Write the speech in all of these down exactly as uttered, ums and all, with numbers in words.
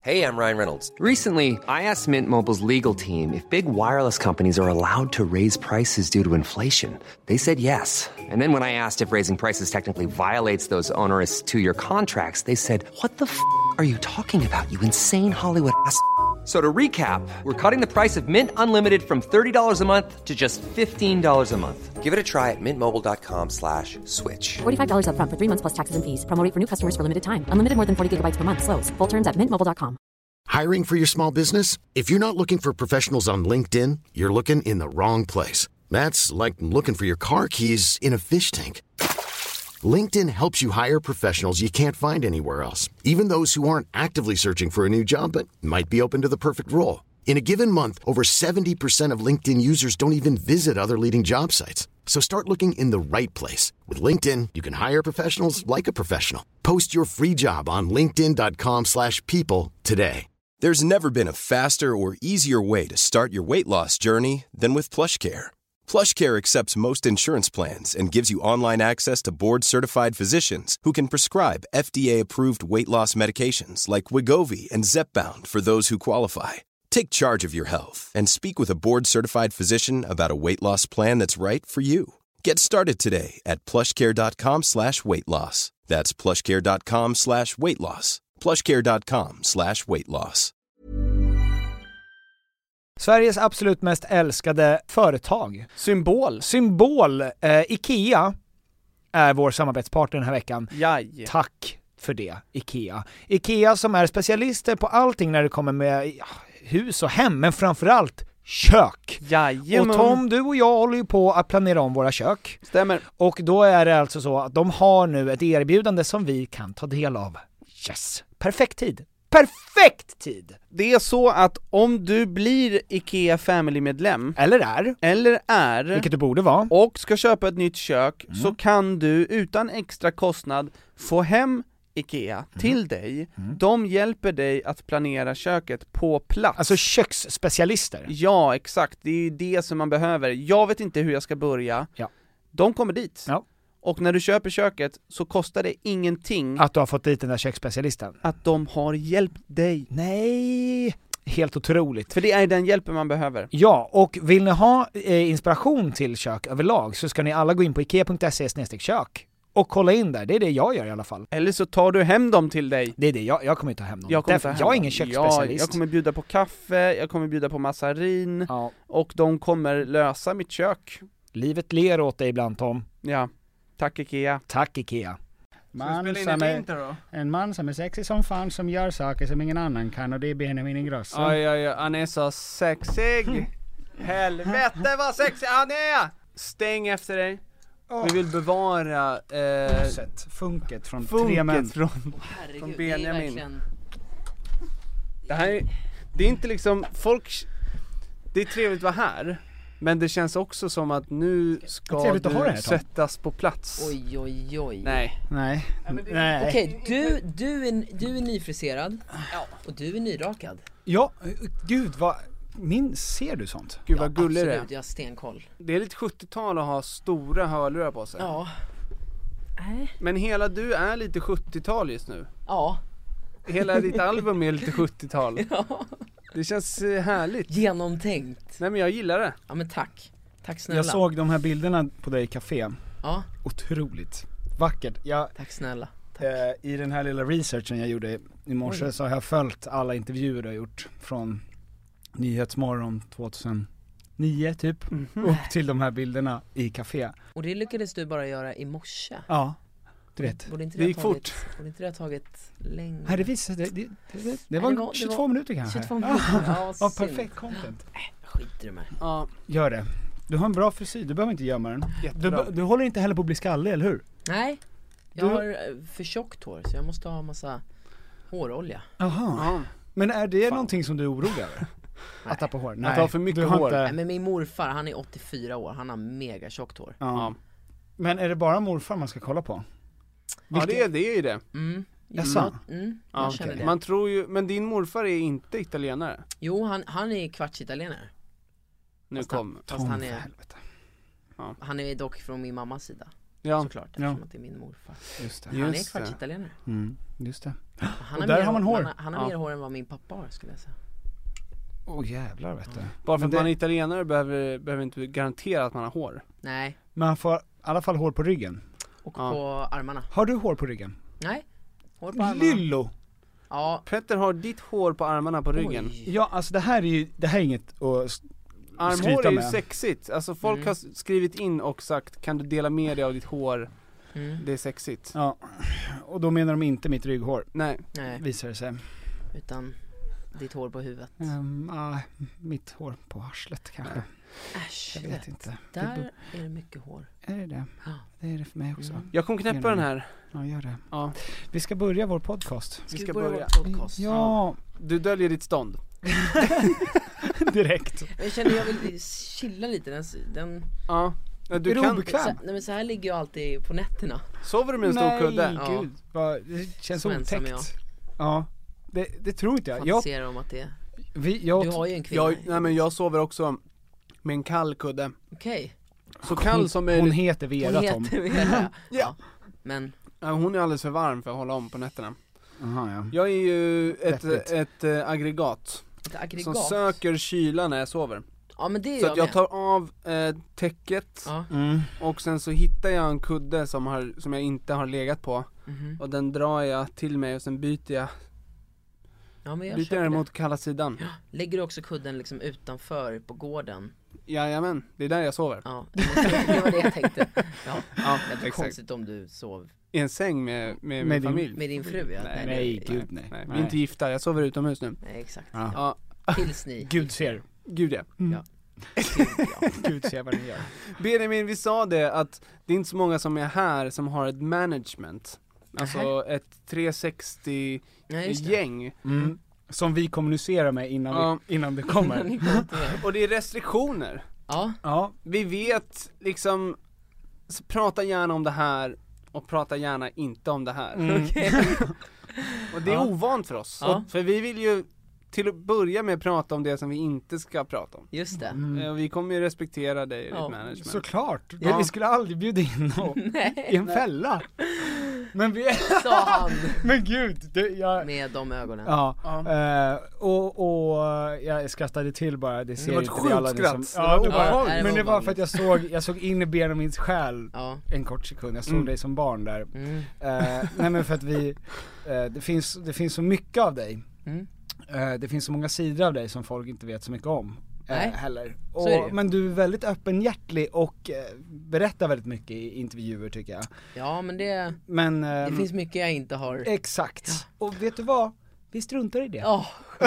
Hey, I'm Ryan Reynolds. Recently, I asked Mint Mobile's legal team if big wireless companies are allowed to raise prices due to inflation. They said yes. And then when I asked if raising prices technically violates those onerous two-year contracts, they said, "What the f*** are you talking about, you insane Hollywood ass?" So to recap, we're cutting the price of Mint Unlimited from thirty dollars a month to just fifteen dollars a month. Give it a try at mintmobile.com slash switch. forty-five dollars up front for three months plus taxes and fees. Promo rate for new customers for limited time. Unlimited more than forty gigabytes per month. Slows full terms at mint mobile dot com. Hiring for your small business? If you're not looking for professionals on LinkedIn, you're looking in the wrong place. That's like looking for your car keys in a fish tank. LinkedIn helps you hire professionals you can't find anywhere else, even those who aren't actively searching for a new job but might be open to the perfect role. In a given month, over seventy percent of LinkedIn users don't even visit other leading job sites. So start looking in the right place. With LinkedIn, you can hire professionals like a professional. Post your free job on linkedin.com slash people today. There's never been a faster or easier way to start your weight loss journey than with PlushCare. PlushCare accepts most insurance plans and gives you online access to board-certified physicians who can prescribe F D A-approved weight loss medications like Wegovy and Zepbound for those who qualify. Take charge of your health and speak with a board-certified physician about a weight loss plan that's right for you. Get started today at plushcare.com slash weight loss. That's plushcare.com slash weight loss. plushcare.com slash weight loss. Sveriges absolut mest älskade företag. Symbol. Symbol. Eh, Ikea är vår samarbetspartner den här veckan. Jaj. Tack för det, Ikea. Ikea som är specialister på allting när det kommer med ja, hus och hem, men framförallt kök. Jajamän. Och Tom, du och jag håller ju på att planera om våra kök. Stämmer. Och då är det alltså så att de har nu ett erbjudande som vi kan ta del av. Yes. Perfekt tid. Perfekt tid! Det är så att om du blir Ikea Family-medlem Eller är Eller är Vilket du borde vara Och ska köpa ett nytt kök mm. så kan du utan extra kostnad få hem Ikea mm. till dig. Mm. De hjälper dig att planera köket på plats. Alltså köksspecialister. Ja, exakt. Det är ju det som man behöver. Jag vet inte hur jag ska börja. Ja. De kommer dit. Ja. Och när du köper köket så kostar det ingenting. Att du har fått dit den där köksspecialisten. Att de har hjälpt dig. Nej, helt otroligt. För det är den hjälpen man behöver. Ja, och vill ni ha eh, inspiration till kök överlag så ska ni alla gå in på ikea punkt se slash kök och kolla in där. Det är det jag gör i alla fall. Eller så tar du hem dem till dig. Det är det, jag, jag kommer inte ta hem dem. Jag, Därför, hem jag är dem. ingen köksspecialist. Ja, jag kommer bjuda på kaffe, jag kommer bjuda på massarin. Ja. Och de kommer lösa mitt kök. Livet ler åt dig ibland, Tom. Ja. Tack Ikea. Tack Ikea. Man som är, en man som är sexig som fan som gör saker som ingen annan kan och det är Benjamin Ingrosso. Oj, oj, oj, han är så sexig. Helvete vad sexig han är! Stäng efter dig. Oh. Vi vill bevara eh, funket från funket tre män. Från, Herregud, från Benjamin. Det är verkligen... Det här är, det är inte liksom folk. Det är trevligt att vara här. Men det känns också som att nu ska du här, sättas på plats. Oj, oj, oj. Nej. Nej. Nej. Okej, du, du, är, du är nyfriserad. Ja. Och du är nyrakad. Ja, gud vad... Min, ser du sånt? Gud vad ja, gullig det är. Jag har stenkoll. Det är lite sjuttiotal att ha stora hörlurar på sig. Ja. Nej. Men hela du är lite sjuttiotal just nu. Ja. Hela ditt album är lite sjuttiotal. Ja. Det känns härligt. Genomtänkt. Nej men jag gillar det. Ja men tack. Tack snälla. Jag såg de här bilderna på dig i café. Ja. Otroligt vackert. Jag, tack snälla. Tack. Eh, I den här lilla researchen jag gjorde i morse Oj. så har jag följt alla intervjuer du har gjort från Nyhetsmorgon tjugohundranio typ mm-hmm. upp till de här bilderna i café. Och det lyckades du bara göra i morse. Ja. Du vet. Borde inte det, det gick tagit, fort. Borde inte det ha tagit längre? Nej, det visade det, det, det, det var, det var tjugotvå det var, minuter kanske. tjugotvå minuter. Ja, ja, perfekt content. Äh, skiter du med. Ja, gör det. Du har en bra frisyr, du behöver inte gömma den. Du, du håller inte heller på att bli skallig, eller hur? Nej. Jag du... har för tjockt hår så jag måste ha massa hårolja. Jaha. Men är det Fan. någonting som du är orolig över? Att tappa hår? Nej. Att ha för mycket hår. Inte... Nej, men min morfar, han är åttiofyra år. Han har mega tjockt hår. Ja. Ja. Men är det bara morfar man ska kolla på? Vilket... Ja, det är det är ju det. Mm. Jaså? Mm. Jag ja, känner okay. det. Man tror ju, men din morfar är inte italienare. Jo, han, han är kvarts italienare. Nu fast kom han, fast han är ja. Han är dock från min mammas sida. Ja. Såklart, Ja. eftersom att det är min morfar. Just det. Han är Just det. kvartsitalienare. Mm, just det. Han Och har där mer har man hår. Han har, han har Ja. mer hår än vad min pappa har, skulle jag säga. Åh oh, jävlar vet du. Bara för Men att det- man är italienare behöver, behöver inte garantera att man har hår. Nej, Men han får i alla fall hår på ryggen. och Ja. på armarna. Har du hår på ryggen? Nej, hår på armarna. Lillo! Ja, Petter har ditt hår på armarna på ryggen. oj. Ja alltså det här är ju, det här är inget att s- Armhår skryta är ju med. sexigt. Alltså folk Mm. har skrivit in och sagt, kan du dela med dig av ditt hår? Mm. Det är sexigt. Ja, och då menar de inte mitt rygghår, Nej. Nej, visar det sig. utan ditt hår på huvudet. Um, ah, mitt hår på arslet kanske. Äsch, Jag vet inte. Där är det mycket hår. Är det det? Ja. Det är det för mig också. Mm. Jag kommer knäppa den här. Ja, gör det. Ja. Vi ska börja vår podcast. Ska Vi vi ska börja börja. vår podcast? Ja, Du döljer ditt stånd. direkt. Jag känner jag vill chilla lite, den, den Ja. Ja, du Är du kan, obekväm? så, nej men så här ligger jag alltid på nätterna. sover du med en stor Nej, kudde? Ja. gud. Vad, det känns Så ensam är otäckt. Ja, det, det tror inte jag. jag, Fantiserar om att det är. vi, jag Du har ju en kvinna. Jag, nej men jag sover också med en kall kudde. Okej. Så kall som hon möjligt. heter Hon Vera Tom. heter Vera. Ja. Men, Ja, hon är alldeles för varm för att hålla om på nätterna. Aha, ja. Jag är ju ett, Deppigt. ett, äh, aggregat ett som aggregat. söker kyla när jag sover. Ja men det är Så jag att jag med. tar av äh, täcket Ja. Mm. och sen så hittar jag en kudde som, har, som jag inte har legat på. Mhm. Och den drar jag till mig och sen byter jag, Ja men jag byter köper jag det. mot kalla sidan. Lägger du också kudden liksom utanför på gården? Jajamän, det är där jag sover. Ja, det var det jag tänkte. Ja, Ja, det var exakt. konstigt om du sov I en säng med, med, Med min din- familj. med din fru. Ja. Nej, Nej, det- gud nej. Nej, vi är inte gifta, jag sover utomhus nu. Nej, exakt. Ja. Ja, Tills ni. Gud ser. gud ja. Gud, ja. Gud ser vad ni gör. Benjamin, vi sa det att det är inte så många som är här som har ett management. Alltså ett trehundrasextio Nej, just det. gäng. Mm. Som vi kommunicerar med innan, Ja. vi, innan det Ni kommer. kommer inte med. Och det är restriktioner. Ja, Ja, Vi vet liksom, s- prata gärna om det här och prata gärna inte om det här. mm. Och det är Ja. ovant för oss. Ja. För vi vill ju till att börja med prata om det som vi inte ska prata om. just det. Mm. Eh, Och vi kommer ju respektera dig i Ja. ditt management. Såklart. Ja. Vi skulle aldrig bjuda in någon i en fälla. Men vi Sa han Men gud, det, jag... med de ögonen. Ja, Ja. eh, och, och jag skrattade till bara, det ser var ett inte vi alla sjukt ni som, skratt. ja, Det och var bara, bara, nej, det men var det var för att ovanligt. jag såg, jag såg in i Benjamins själ Ja. en kort sekund, jag såg Mm. dig som barn där. Mm. Eh, nej men för att vi, eh, det, finns, det finns så mycket av dig, Mm. eh, det finns så många sidor av dig som folk inte vet så mycket om. eh, Nej. Heller. Så är det Och, ju. men du är väldigt öppenhjärtlig och eh, berättar väldigt mycket i intervjuer tycker jag. Ja men det, Men, det ehm, finns mycket jag inte har. exakt. Och vet du vad? Vi struntar i det. Ja,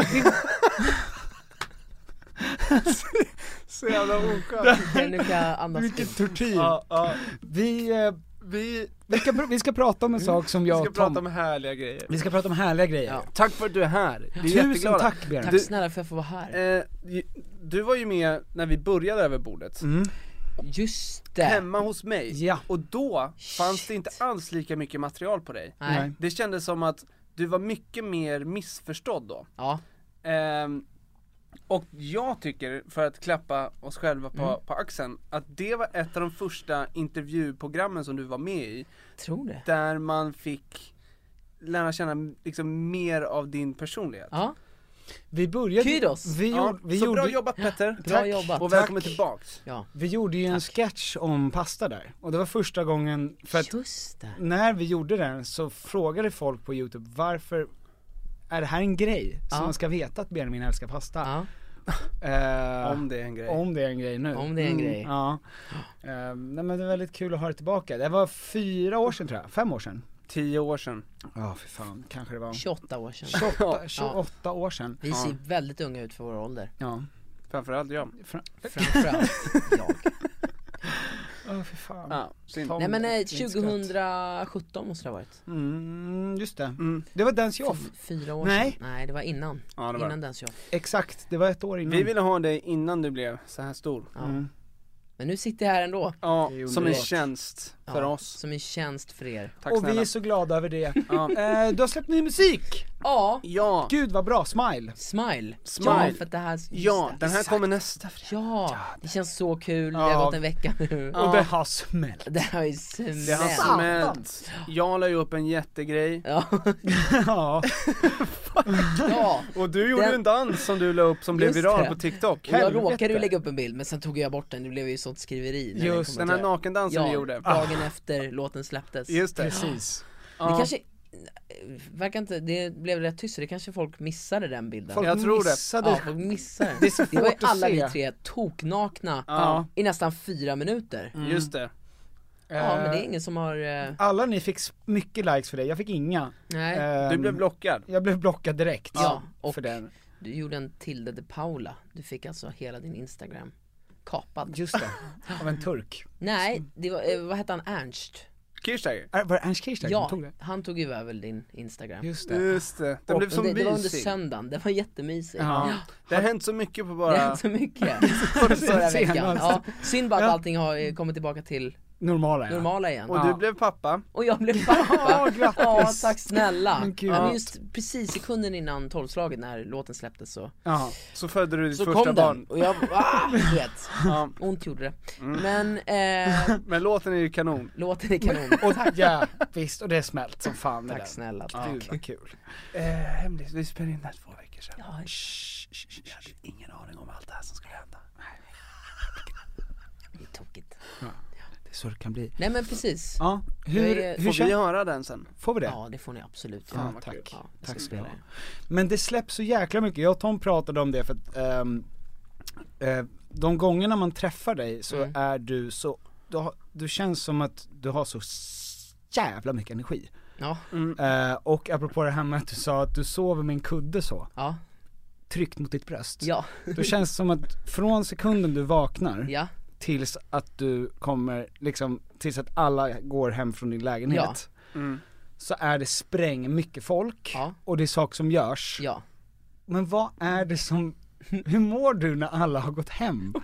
Så jävla oskönt. okej, nu kan jag andas Vilken ut. tortyr. Ja, ja. Vi, eh, Vi, vi, ska, pr- vi ska prata om en sak som vi jag ska och Tom, prata om härliga grejer. vi ska prata om härliga grejer. Ja. Tack för att du är här. Vi är Tusen jätteglada. tack Björn. Tack Du- snälla för att jag får vara här. Eh, du var ju med när vi började över bordet. Mm. Just det. Hemma hos mig. Ja. Och då fanns Shit. det inte alls lika mycket material på dig. Nej. Nej. Det kändes som att du var mycket mer missförstådd då. Ja. Ehm, och jag tycker, för att klappa oss själva på, Mm. på axeln, att det var ett av de första intervjuprogrammen som du var med i, Tror det. där man fick lära känna liksom mer av din personlighet. Ja, Vi började, Kudos. vi, Ja, gjorde, vi, så gjorde, bra jobbat Petter. bra Tack. jobbat. Och välkommen Tack. tillbaks. Ja, vi gjorde ju en sketch om pasta där. Och det var första gången, för att just det. när vi gjorde den så frågade folk på YouTube varför är det här en grej som Ja. man ska veta att Benjamin älskar pasta? Ja, Eh, Om det är en grej. om det är en grej nu. om det är en grej. Ja. Eh, nej men det är väldigt kul att ha det tillbaka. Det var fyra år sedan tror jag, fem år sedan. Tio år sedan. Ja för fan, kanske det var tjugoåtta år sedan. tjugoåtta, tjugoåtta år sedan. Vi ser väldigt unga ut för vår ålder. Ja. Framförallt jag. Fra- Framförallt jag. Åh för fan. Ja, synd. Tom, Nej men eh, fint skratt. tjugosjutton måste det ha varit. Mm, just det. Mm. Det var Dance Off. F- fyra år Nej. sedan. Nej, det var innan. Ja, det var Innan det. Dance Off. Exakt, det var ett år innan. Vi ville ha dig innan du blev så här stor. Ja. Mm. Men nu sitter jag här ändå. Ja, Det är som en underbart. tjänst. för ja, oss. Som en tjänst för er. Tack och snälla. vi är så glada över det. Ja. eh, Du har släppt ny musik. Ja. Ja. Gud vad bra, Smile. Smile. Smile. Ja, för att det här, Ja, det. den här Exakt. kommer nästa. Ja, det känns så kul. Det Ja. har gått en vecka nu. Ja. Och det har smält. Det har ju smält. Det har smält. Jag la ju upp en jättegrej. Ja. Ja. Ja. Och du gjorde Den- en dans som du la upp som blev Just viral det. på TikTok. Och jag Helvete. råkade ju lägga upp en bild, men sen tog jag bort den. Det blev ju sånt skriveri när Just kom Den här ut. nakendansen Ja, vi gjorde. dagen efter låten släpptes. Just det. Precis. Ja. Det kanske, verkar inte, det blev rätt tyst, så det kanske folk missade den bilden. Folk Jag tror det. missade. Ja, folk missade den. Det är så Det var ju svårt att alla se. vi tre toknakna Ja. i nästan fyra minuter. Just det. Ja, men det är ingen som har... eh, Alla ni fick mycket likes för det, jag fick inga. Nej, Ehm, Du blev blockad. Jag blev blockad direkt. Ja, och- för den. du gjorde en Tilde de Paula. Du fick alltså hela din Instagram kapad. Just det, av en turk. Nej, det var, eh, vad hette han? Ernst? Kirchsteiger. Är- Var det Ernst Kirchsteiger Ja, som tog det? han tog ju över din Instagram. Just det. Just det. Det Och blev så det, det var under mysigt. söndagen, det var jättemysigt. Ja. Det har hänt så mycket på Det bara... är inte så mycket förra veckan. Senast. Ja, synd bara att Ja. allting har eh, kommit tillbaka till Normala ja. normala igen. Och Ja. du blev pappa. Och jag blev pappa. Ja, grattis. Ja, tack snälla. Men gud. Ja, men just precis sekunden innan tolvslaget när låten släpptes så, Ja. Så födde du ditt så första kom barn. den. Och jag, ah, du vet, Ja. ont gjorde det. Men eh, Men låten är ju kanon. låten är kanon. Och ja, visst, och det är smält som fan med Tack den. snälla. Gud vad kul. Eh, hemligt, vi spelade in det här två veckor sedan. Ja, Shh, shh, shh, jag hade ingen aning om allt det här som skulle hända. det är tokigt. Det är så det kan bli. Nej men precis. Ja, hur, Jag är- hur Får vi känns... höra den sen? Får vi det? Ja, det får ni absolut Ja, göra. vad tack. kul. Ja, jag Tack ska ska du spela ha. det. Men det släpps så jäkla mycket, jag och Tom pratade om det för att ehm, eh, de gångerna man träffar dig så Mm. är du så, du, har, du känns som att du har så s- jävla mycket energi. Ja, Eh, och apropå det här med att du sa att du sover med en kudde så, ja, tryckt mot ditt bröst. ja, Då känns det som att från sekunden du vaknar ja, tills att du kommer, liksom, tills att alla går hem från din lägenhet, Mm. så är det spräng mycket folk Ja. och det är saker som görs. ja. Men vad är det som, hur mår du när alla har gått hem?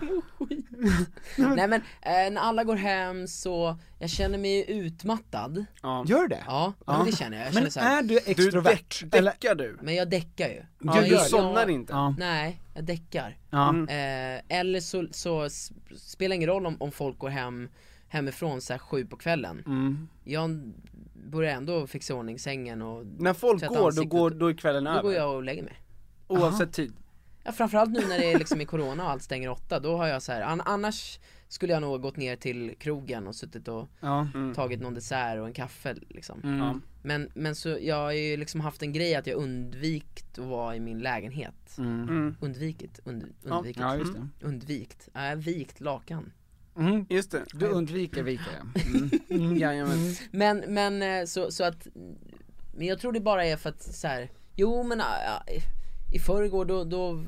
Nej men, eh, när alla går hem så, jag känner mig utmattad. Ja. Gör det? Ja, men det känner jag. Jag känner Men så här, är du Du extrovert? däck, eller? däckar du? men jag däckar ju. Ja, Du gör det. somnar inte? Ja. Nej, jag däckar. Ja. Mm. Eh, eller så, så s- spelar ingen roll om, om folk går hem hemifrån så här sju på kvällen. Mm. Jag börjar ändå fixa i ordning sängen och När folk tvätta går, då, ansiktet. går, då är kvällen då över? går jag och lägger mig. Oavsett tid? Ja, framförallt nu när det är liksom i corona och allt stänger åtta, då har jag så här, an- annars skulle jag nog gått ner till krogen och suttit och Ja. Mm. tagit någon dessert och en kaffe liksom. Mm. Ja. Men, men så jag har ju liksom haft en grej att jag undvikit att vara i min lägenhet. Mm. Mm. Undvikit, und, Ja. undvikit, Ja, just det. undvikt, äh, jag har vikt lakan. Mm. Just det. Du undviker vika, ja. Mm. Mm. Jajamän. Men, men eh, så, så att, men jag tror det bara är för att så här, jo men äh, i förrgår då, då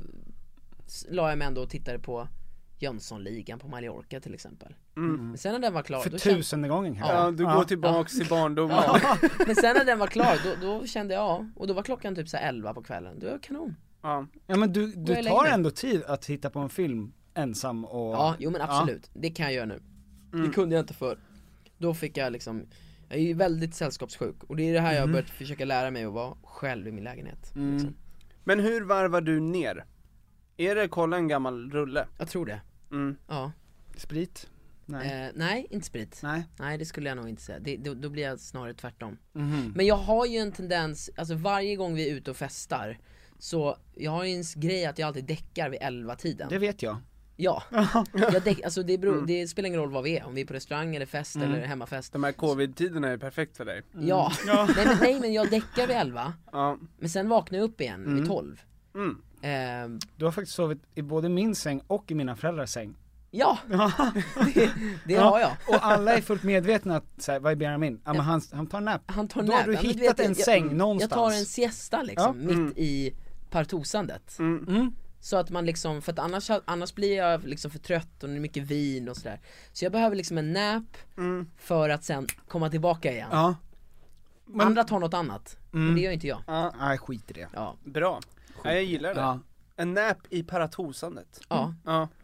s- la jag mig ändå och tittade på Jönssonligan på Mallorca till exempel. Mm. Men sen när den var klar, För då kände, tusende gången här. Ja, du går tillbaks till barndomen. ja, men sen när den var klar, då, då kände jag, ja, och då var klockan typ så här elva på kvällen, då är jag kanon. Ja. Ja men du, Går du jag tar längre? ändå tid att hitta på en film ensam och... Ja, jo men absolut, det kan jag göra nu. Mm. Det kunde jag inte för. Då fick jag liksom, jag är ju väldigt sällskapssjuk, och det är det här jag har börjat försöka lära mig att vara själv i min lägenhet. Mm. Liksom. Men hur varvar du ner? Är det kolla en gammal rulle? Jag tror det, Mm. ja. Sprit? Nej. Nej, eh, nej inte sprit. Nej. Nej, det skulle jag nog inte säga. Det, då, då blir jag snarare tvärtom. Mhm. Men jag har ju en tendens, alltså varje gång vi är ute och festar, så jag har ju en s- grej att jag alltid däckar vid elva tiden. Det vet jag. Ja, jag däck, alltså det, beror, det spelar ingen roll vad vi är, om vi är på restaurang eller fest eller hemmafest. De här covid-tiderna är perfekt för dig. Ja, Nej, men, nej men jag däckar vid elva, Ja. men sen vaknar jag upp igen vid tolv. Mm. Eh, Du har faktiskt sovit i både min säng och i mina föräldrars säng. ja, det, det Ja. har jag. Och alla är fullt medvetna att, så här, vad är Benjamin? Ja men han, han tar en nap. Han tar Då nap. har du Ja, men hittat vet, en jag, säng jag, någonstans. Jag tar en siesta liksom, Ja. mitt Mm. i partosandet. Mm. Mm. Så att man liksom, för att annars, annars blir jag liksom för trött och det är mycket vin och sådär. Så jag behöver liksom en nap Mm. för att sen komma tillbaka igen. Ja. Men, Andra tar något annat, men det gör inte jag. Ja. nej skit i det. Ja, Bra. Ja, jag gillar det. Ja. En nap i paratosandet. ja. Ja.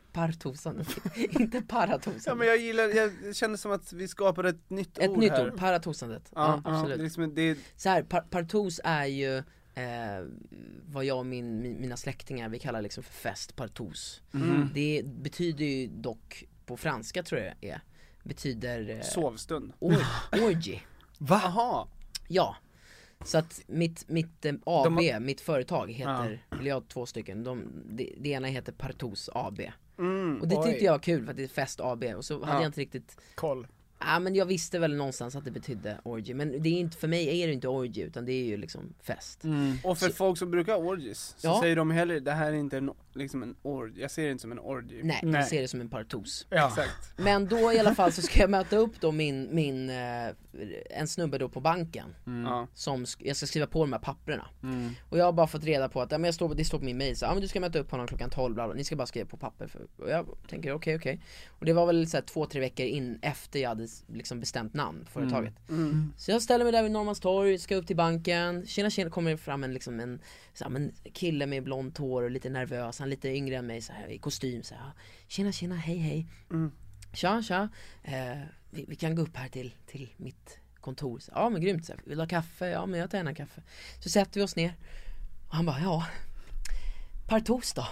Partosandet, inte paratosandet. Ja men jag gillar, jag känner som att vi skapar ett nytt ett ord nytt här. ord, paratosandet. Ja, Ja, absolut. Ja, liksom, det är... Så här, par, partos är ju eh, vad jag och min, min, mina släktingar, vi kallar liksom för fest, partos. Mm. Det betyder ju dock, på franska tror jag det är, betyder eh, sovstund. or, orgy. Va? Aha. Ja. Så att mitt, mitt eh, A B, De... mitt företag heter, ja. eller jag har två stycken, de, det, det ena heter Partos A B. Mm, och det tyckte oj. jag var kul för att det är Fest A B. Och så hade ja. jag inte riktigt koll. Ja men jag visste väl någonstans att det betydde orgy. Men det är inte, för mig är det inte orgy utan det är ju liksom fest. Mm. Och för så, folk som brukar orgies så ja. säger de heller det här är inte en, liksom en orgy. Jag ser det inte som en orgy. Nej, Nej. jag ser det som en partos. Ja. Exakt. Men då i alla fall så ska jag möta upp då min, min eh, en snubbe då på banken. Mm. Som sk- jag ska skriva på de här papperna. Mm. Och jag har bara fått reda på att ja, men jag står, det står på min mail så ja, men du ska möta upp honom klockan tolv bla bla. Ni ska bara skriva på papper för, och jag tänker okej okay, okej okay. Och det var väl så här, två tre veckor in efter jag hade liksom bestämt namn på företaget. Mm. Mm. Så jag ställer mig där vid Norrmalmstorg, ska upp till banken. Tjena tjena, kommer fram en liksom en, så här, en kille med blont hår och lite nervös, han är lite yngre än mig så här, i kostym så här. Tjena tjena, hej hej. Mm. Tja tja. Eh, vi, vi kan gå upp här till till mitt kontor. Så, ja men grymt, så här, vill du ha kaffe? Ja men jag tar gärna kaffe. Så sätter vi oss ner. Och han bara, ja. Partos då.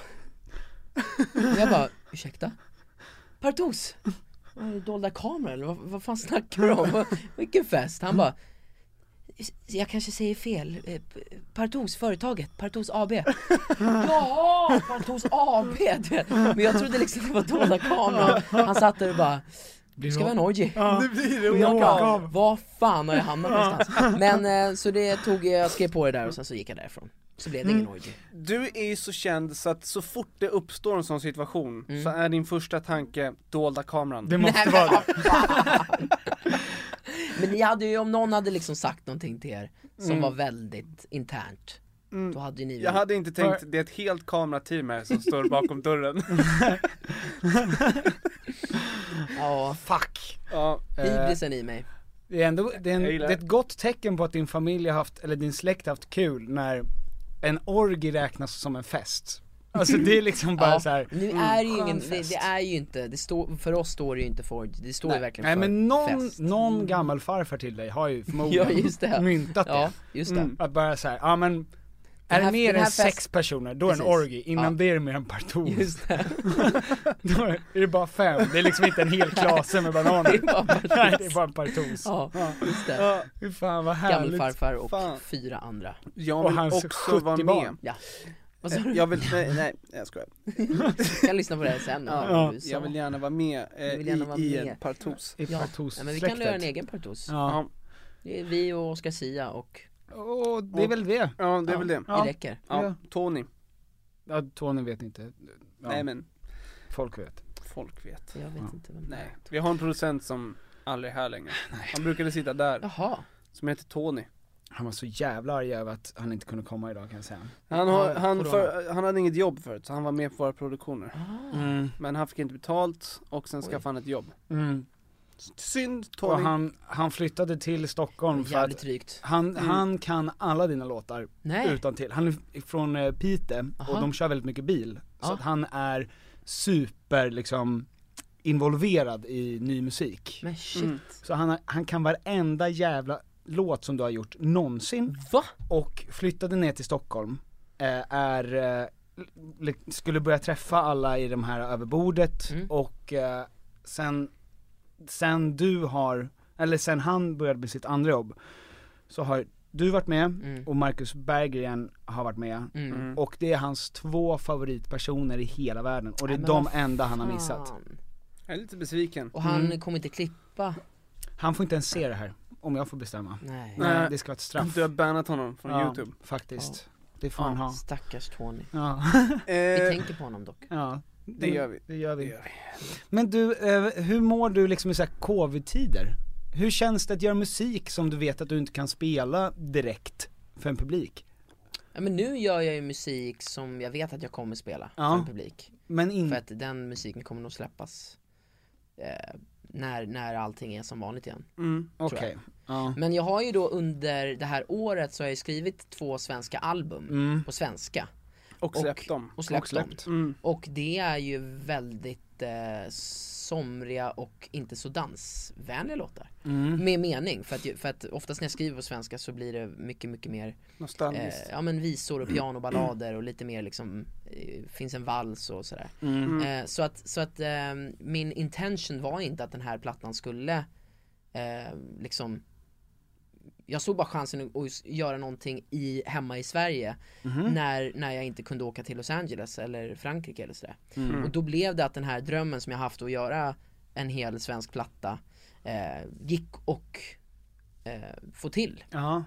Och jag bara, ursäkta? Partos? Dolda kameror eller vad, vad fan snackar du om? Vilken fest? Han bara, jag kanske säger fel. Partos, företaget, Partos A B. Ja, Partos A B. Men jag trodde liksom det var dolda kameror. Han satt där och bara, det ska vara en orgy. Ja, det blir det. Och jag bara, vad fan har jag hamnat någonstans? Men så det tog, jag skrev på det där och sen så gick jag därifrån. Så blev det ingen orgy. Du är ju så känd så att så fort det uppstår en sån situation mm. så är din första tanke dolda kameran. Det måste vara det. Men ni hade ju, om någon hade liksom sagt någonting till er som mm. var väldigt internt. Mm. Då hade ju ni. Jag hade inte tänkt, det är ett helt kamerateam här som står bakom dörren. Ja, fuck. Ja, hybrisen i mig. Det är ändå det är, en, det är ett gott tecken på att din familj har haft, eller din släkt har haft kul när en orgi räknas som en fest. Alltså det är liksom bara ja, så här. Nu är det ju ingen, det, det är ju inte, det står, för oss står det ju inte för, det står ju verkligen Nej, för men någon, fest. någon gammal farfar till dig har ju förmodligen ja, just det. myntat ja, det. Just det. Mm. Att bara så här, ja men är det mer än fest... sex personer, då är det en orgi. Innan ja. det är det mer en partos. Just det. Då är det bara fem. Det är liksom inte en hel klase med bananer. Det är bara partos. Nej, det är bara en partos. Ja, just det. Fy fan vad härligt. Gammelfarfar och fan. fyra andra. Jag vill och hans också vara med. Barn. Ja. Jag vill, nej, nej jag skojar. Jag kan lyssna på det sen. Ja, ja. Jag vill gärna vara med eh, gärna i, vara i med. en partos. I ja. partos. Ja, men vi kan göra en egen partos. Ja. Det är vi och Oscar Sia och Åh, det är och, väl det. Ja, det är ja, väl det. Ja. Det räcker. Ja, ja. Tony. Ja, Tony vet inte. Ja. Nej men folk vet. Folk vet. Jag vet ja. inte vem. Nej. Vi har en producent som aldrig är här längre. Nej. Han brukade sitta där. Jaha. Som heter Tony. Han var så jävla arg över att han inte kunde komma idag kan jag säga. Han, har, han, för, han hade inget jobb förut så han var med på våra produktioner. Ah. Mm. Men han fick inte betalt och sen skaffade han ett jobb. Mm. Synd Tony. Och han, han flyttade till Stockholm för att drygt. Han, Mm. han kan alla dina låtar. Nej. Utan till. Han är från eh, Pite Aha. och de kör väldigt mycket bil. Ah. Så att han är super liksom involverad i ny musik. Men shit. Mm. Så han, han kan varenda jävla låt som du har gjort någonsin. Va? Och flyttade ner till Stockholm. Eh, är eh, skulle börja träffa alla i de här över bordet mm. och eh, sen sen du har, eller sen han började med sitt andra jobb så har du varit med mm. och Marcus Berggren har varit med mm. och det är hans två favoritpersoner i hela världen och det är Nej, de enda han har missat. Jag är lite besviken. Och han Mm. kommer inte klippa. Han får inte ens se det här om jag får bestämma. Nej. Nej, det ska vara ett straff. Du har bannat honom från ja, YouTube. Faktiskt. Det får Ja, han ha. stackars Tony. Ja. Vi tänker på honom dock. Ja. Det gör vi. Det gör vi. Det gör vi. Men du, eh, hur mår du liksom i så här covid-tider? Hur känns det att göra musik som du vet att du inte kan spela direkt för en publik? Ja, men nu gör jag ju musik som jag vet att jag kommer spela ja. för en publik. Men in... För att den musiken kommer nog släppas eh, när, när allting är som vanligt igen. Mm. Okej. Okay. Ja. Men jag har ju då under det här året så har jag skrivit två svenska album mm. på svenska. Och släppt dem. Och släppt Och släppt. dem. Mm. Och det är ju väldigt eh, somriga och inte så dansvänliga låtar. Mm. Med mening, för att, ju- för att oftast när jag skriver på svenska så blir det mycket, mycket mer Nostalgiskt. eh, ja men visor och pianoballader och lite mer liksom, eh, finns en vals och sådär. Mm. Eh, så att, så att eh, min intention var inte att den här plattan skulle eh, liksom, jag såg bara chansen att, att göra någonting i, hemma i Sverige Mhm. när, när jag inte kunde åka till Los Angeles eller Frankrike eller sådär. Mm. Och då blev det att den här drömmen som jag haft att göra en hel svensk platta eh, gick och eh, få till, Ja.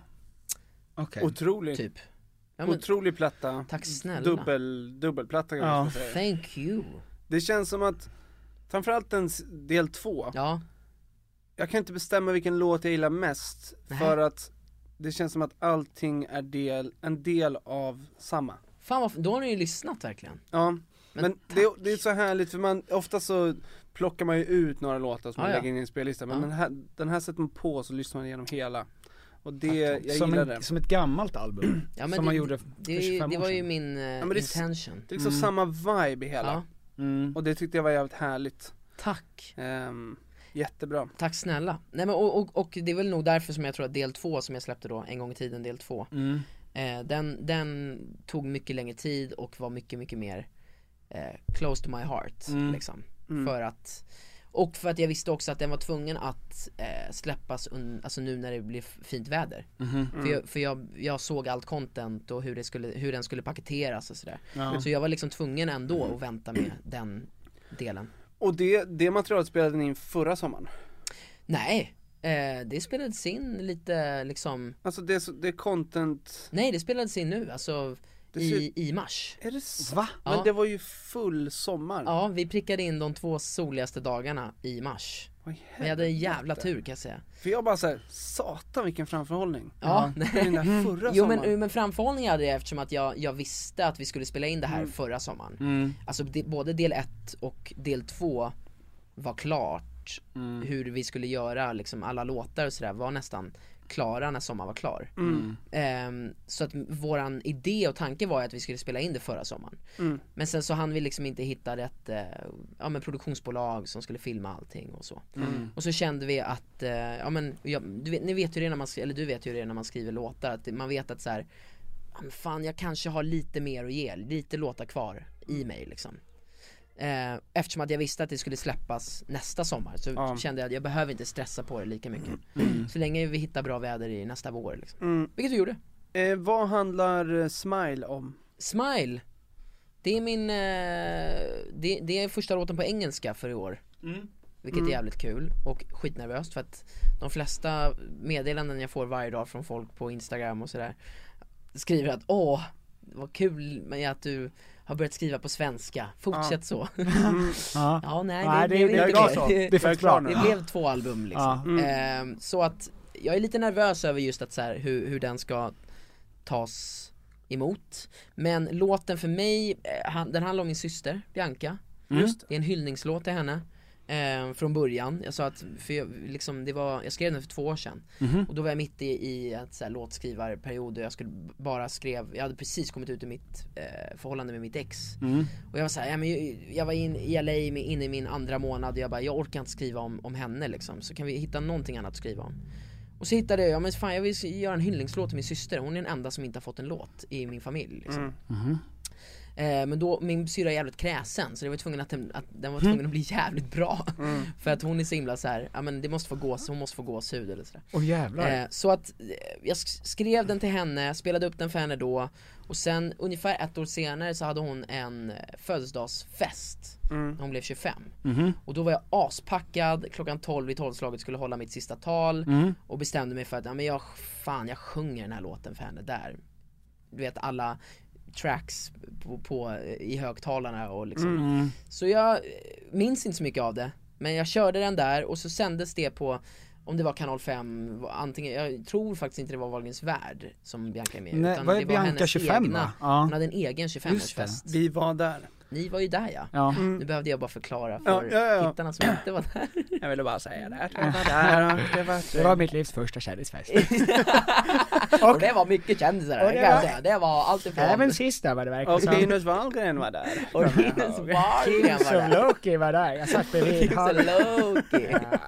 Okej. Otroligt. typ. Ja, men, Otrolig platta. tack snälla. Dubbel, dubbelplatta kan Ja. man säga. Thank you. Det känns som att framförallt en s- del två. Ja, Jag kan inte bestämma vilken låt jag gillar mest. Nej. För att det känns som att allting är del, en del av samma. fan vad, då har ni ju lyssnat verkligen. Ja, men, Men det, är- det är så härligt för man, ofta så plockar man ju ut några låtar som Ja, man ja. lägger in i en spellista. Men Ja. den, här, den här sätter man på så lyssnar man igenom hela. Och det, Tack, jag som, gillar en, det. som ett gammalt album. Ja, men som det, man gjorde det, för tjugofem det år var ju sedan. min eh, men det är s- intention. Det är liksom Mm. samma vibe i hela. Ja, Mm. Och det tyckte jag var jävligt härligt. tack. Ehm, jättebra. Tack snälla. Nej men och, och, och det är väl nog därför som jag tror att del två som jag släppte då en gång i tiden, del två, Mm. eh, den, den tog mycket längre tid och var mycket, mycket mer eh, close to my heart Mm. liksom. Mm. För att, och för att jag visste också att den var tvungen att eh, släppas un, alltså nu när det blev fint väder. Mhm. För, jag, för jag, jag såg allt content och hur, det skulle, hur den skulle paketeras och sådär. Ja. Så jag var liksom tvungen ändå att vänta med den delen. Och det, det materialet spelade ni in förra sommaren. Nej, eh, det spelades in lite liksom, Alltså det är, så, det är content. nej det spelades in nu, alltså Det i, i mars. Är det så? Va? Men Ja. det var ju full sommar. Ja, vi prickade in de två soligaste dagarna i mars. Vad i Vi hade en helvete. jävla tur kan jag säga. För jag bara såhär, satan vilken framförhållning. Ja, Det är den där förra jo sommaren. men, men framförhållning hade jag eftersom att jag, jag visste att vi skulle spela in det här Mm. förra sommaren. Mm. Alltså de, både del ett och del två var klart. Mm. Hur vi skulle göra liksom alla låtar och sådär var nästan klara när sommaren var klar. Mm. Ehm, så att våran idé och tanke var att vi skulle spela in det förra sommaren. Mm. Men sen så hann vi liksom inte hitta rätt eh, ja, men produktionsbolag som skulle filma allting och så. Mm. Och så kände vi att, eh, ja men, ja, du vet, ni vet ju det när man, skri- eller du vet ju det när man skriver låtar, att man vet att så här, ja, men fan jag kanske har lite mer att ge, lite låtar kvar i mig liksom. Eh, eftersom att jag visste att det skulle släppas nästa sommar så Ja. kände jag att jag behöver inte stressa på det lika mycket. Så länge vi hittar bra väder i nästa vår liksom. Mm. Vilket vi gjorde. Eh, vad handlar eh, Smile om? Smile, det är min, eh, det, det är första låten på engelska för i år. Vilket Mm. är jävligt kul och skitnervöst för att de flesta meddelanden jag får varje dag från folk på Instagram och sådär skriver att åh, vad kul med att du har börjat skriva på svenska, fortsätt så. Ja. Ja, nej, Nej, det, det- blev det är inte bra det. så. Det, Det är faktiskt bra nu. det blev två album liksom. Ja. Mm. Ehm, så att jag är lite nervös över just att så här, hur, hur den ska tas emot. Men låten för mig, eh, han, den handlar om min syster, Bianca. Just Det är en hyllningslåt till henne. Eh, från början, jag sa att, för jag, liksom, det var, jag skrev den för två år sedan. Mhm. Och då var jag mitt i, i ett så här låtskrivarperiod och jag skulle b- bara skrev, jag hade precis kommit ut ur mitt eh, förhållande med mitt ex. Mm. Och jag var så här, ja, men jag, jag var in, i L A med, inne i min andra månad och jag bara, jag orkar inte skriva om, om henne liksom. Så kan vi hitta någonting annat att skriva om. Och så hittade jag, ja men fan jag vill göra en hyllningslåt till min syster. Hon är den enda som inte har fått en låt i min familj liksom. Mm. Mhm. Eh, men då, min syra är jävligt kräsen så det var tvungen att den, att den var tvungen att bli jävligt bra. Mm. För att hon är så himla så här, ja men det måste få gås, hon måste få gåshud eller sådär. Åh jävlar. Eh, så att eh, jag sk- skrev den till henne, spelade upp den för henne då. Och sen ungefär ett år senare så hade hon en eh, födelsedagsfest Mm. när hon blev tjugofem. Mhm. Och då var jag aspackad, klockan tolv i tolvslaget skulle hålla mitt sista tal. Mm. Och bestämde mig för att, ja men jag, fan jag sjunger den här låten för henne där. Du vet alla tracks på, på i högtalarna och liksom. Mm. Så jag eh, minns inte så mycket av det. Men jag körde den där och så sändes det på, om det var kanal fem, antingen, jag tror faktiskt inte det var Wahlgrens värld som Bianca är med. Nej, utan vad är det var Bianca hennes tjugofem, egna, va? Ja. Hon hade en egen tjugofemårsfest. Vi var där. ni var ju där ja. Ja. Mm. Nu behövde jag bara förklara för ja, ja, ja. tittarna som inte var där. Jag ville bara säga det. Jag var där. Det var, Det var mitt livs första kändisfest. och, och det var mycket kändisar. Och det Det, var- det, det var allt ifrån. Även sista var det verkligen och så. Linus Wahlgren var där. Och Linus Wahlgren Kings var of där. Loki var där. Jag satt bredvid. Kings of Loki.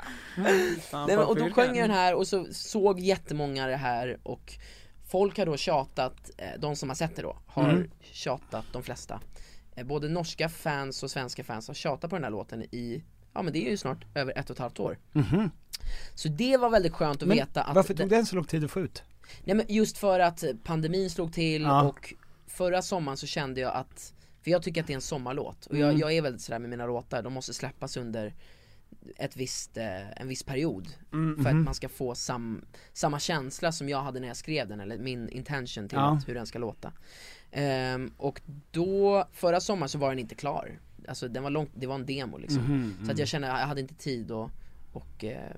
Fan, Nej, men, och då Fylkan. sjöng jag den här och så såg jättemånga det här och folk har då tjatat, eh, de som har sett det då, har Mm. tjatat, de flesta. Eh, både norska fans och svenska fans har tjatat på den här låten i, ja men det är ju snart över ett och ett halvt år. Mhm. Så det var väldigt skönt att Men veta att varför det- tog den så lång tid att få ut? Nej men just för att pandemin slog till Ja. och förra sommaren så kände jag att, för jag tycker att det är en sommarlåt och jag, Mm. jag är väldigt sådär med mina låtar, de måste släppas under ett visst, eh, en viss period Mm. för att Mhm. man ska få sam, samma känsla som jag hade när jag skrev den, eller min intention till Ja. att, hur den ska låta. Ehm, och då, förra sommaren så var den inte klar, alltså den var långt, det var en demo liksom. Mhm, Så att jag kände att jag hade inte tid och, och, eh,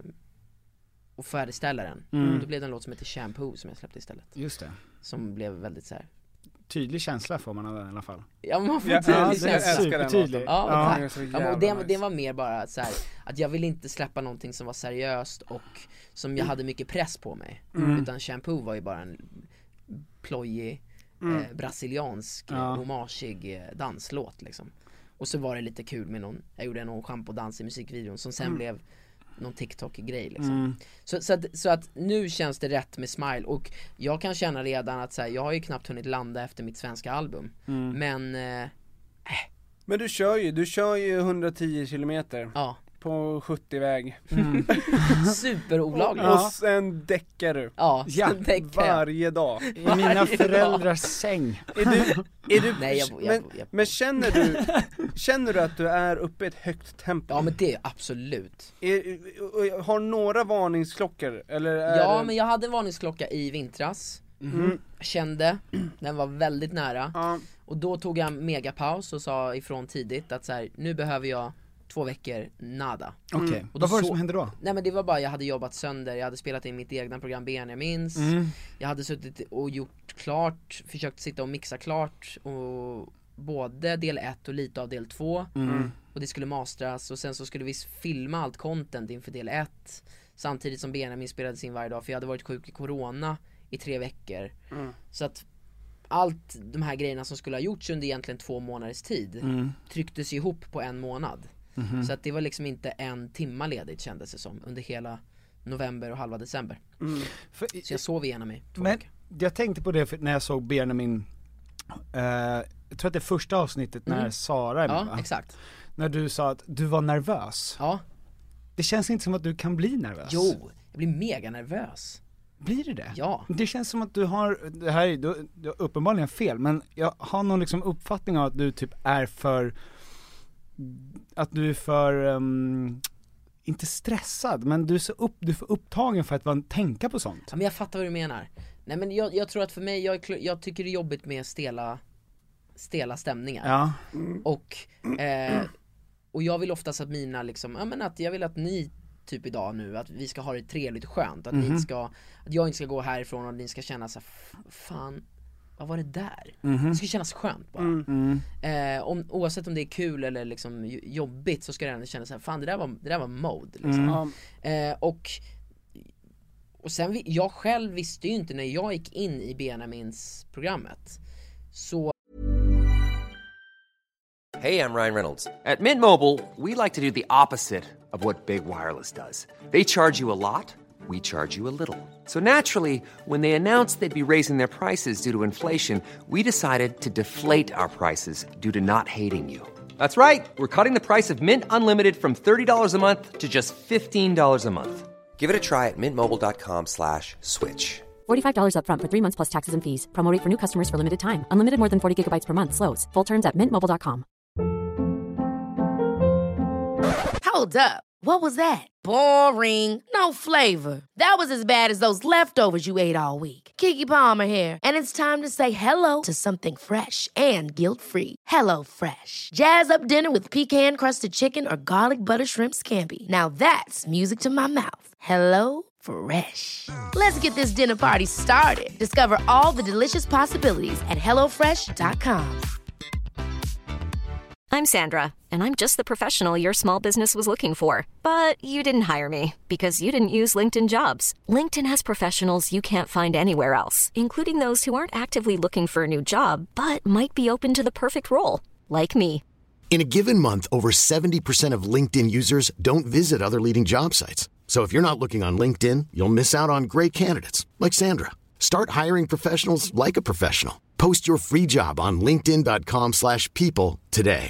och färdigställa den. Mm. Då blev det en låt som heter Shampoo som jag släppte istället. Just det. Som blev väldigt så här. Tydlig känsla får man av den i alla fall. Ja, man får Ja, tydlig ja, känsla. jag älskar den supertydlig. låten. Ja, Ja. tack. Den är så Ja, men jävla och det, nice. det var mer bara så här, att jag ville inte släppa någonting som var seriöst och som jag hade mycket press på mig. Mm. Utan Shampoo var ju bara en plojig, Mm. eh, brasiliansk, Ja. ja. homageig eh, danslåt liksom. Och så var det lite kul med någon, jag gjorde någon schampodans i musikvideon som sen Mm. blev någon TikTok-grej liksom. Mm. Så, så, att, så att nu känns det rätt med Smile och jag kan känna redan att så här, jag har ju knappt hunnit landa efter mitt svenska album. Mm. Men, eh, Men du kör ju, du kör ju hundratio kilometer ja. på sjuttio väg. Mm. Superolagligt. Och Ja, sen däckar du. ja, Ja, så tänkte jag. Varje dag. I mina Varje dag. föräldrars säng. Är du, är du, Nej, jag- jag- men, jag- men känner du, känner du att du är uppe i ett högt tempo? Ja men det är absolut. Är, har några varningsklockor? Eller är Ja det... men jag hade en varningsklocka i vintras. Mm. Jag kände, den var väldigt nära. Ja. Och då tog jag en megapaus och sa ifrån tidigt att så här, nu behöver jag två veckor nada. Okej, Mm. Och då vad var det så- som hände då? Nej men det var bara, jag hade jobbat sönder, jag hade spelat in mitt egna program Benjamins. Mm. Jag hade suttit och gjort klart, försökt sitta och mixa klart och både del ett och lite av del två. Mm. Och det skulle mastras och sen så skulle vi filma allt content inför del ett. Samtidigt som Benjamin spelades in varje dag, för jag hade varit sjuk i corona i tre veckor. Mm. Så att allt de här grejerna som skulle ha gjorts under egentligen två månaders tid Mm. trycktes ihop på en månad. Mhm. Så att det var liksom inte en timma ledigt kändes det som under hela november och halva december. Mm. För, Så jag sov igenom mig två men veckor. jag tänkte på det för när jag såg Benjamin, eh, jag tror att det är första avsnittet när Mm. Sara är med, Ja, va? exakt. När du sa att du var nervös. Ja, Det känns inte som att du kan bli nervös. jo, jag blir mega nervös. Blir det det? Ja. Det känns som att du har, det här är du, du har uppenbarligen fel, men jag har någon liksom uppfattning av att du typ är för, att du är för, um, inte stressad, men du är så upp, du är för upptagen för att vara, tänka på sånt. Ja, men jag fattar vad du menar. Nej men jag, jag tror att för mig, jag, är kl- jag tycker det är jobbigt med stela, stela stämningar. Ja. Och, eh, och jag vill oftast att mina liksom, ja men att jag vill att ni typ idag nu, att vi ska ha det trevligt och skönt. Att ni Mhm. inte ska, att jag inte ska gå härifrån och ni ska känna så här, "F- fan, vad var det där? Mhm. Det ska kännas skönt bara. Mm. Eh, om, oavsett om det är kul eller liksom j- jobbigt så ska det ändå kännas så här, fan det där var, det där var mode liksom. Mm. Ja. Eh, och och sen, vi, jag själv visste ju inte när jag gick in i Benjamins programmet. Så Hey, I'm Ryan Reynolds. At Mint Mobile, we like to do the opposite of what Big Wireless does. They charge you a lot, we charge you a little. So naturally, when they announced they'd be raising their prices due to inflation, we decided to deflate our prices due to not hating you. That's right. We're cutting the price of Mint Unlimited from thirty dollars a month to just fifteen dollars a month. Give it a try at mintmobile.com slash switch. forty-five dollars up front for three months plus taxes and fees. Promo rate for new customers for limited time. Unlimited more than forty gigabytes per month slows. Full terms at mint mobile dot com. Hold up. What was that? Boring. No flavor. That was as bad as those leftovers you ate all week. Keke Palmer here, and it's time to say hello to something fresh and guilt-free. Hello Fresh. Jazz up dinner with pecan-crusted chicken or garlic butter shrimp scampi. Now that's music to my mouth. Hello Fresh. Let's get this dinner party started. Discover all the delicious possibilities at hello fresh dot com. I'm Sandra, and I'm just the professional your small business was looking for. But you didn't hire me because you didn't use LinkedIn Jobs. LinkedIn has professionals you can't find anywhere else, including those who aren't actively looking for a new job, but might be open to the perfect role, like me. In a given month, over seventy percent of LinkedIn users don't visit other leading job sites. So if you're not looking on LinkedIn, you'll miss out on great candidates like Sandra. Start hiring professionals like a professional. Post your free job on linkedin dot com slash people today.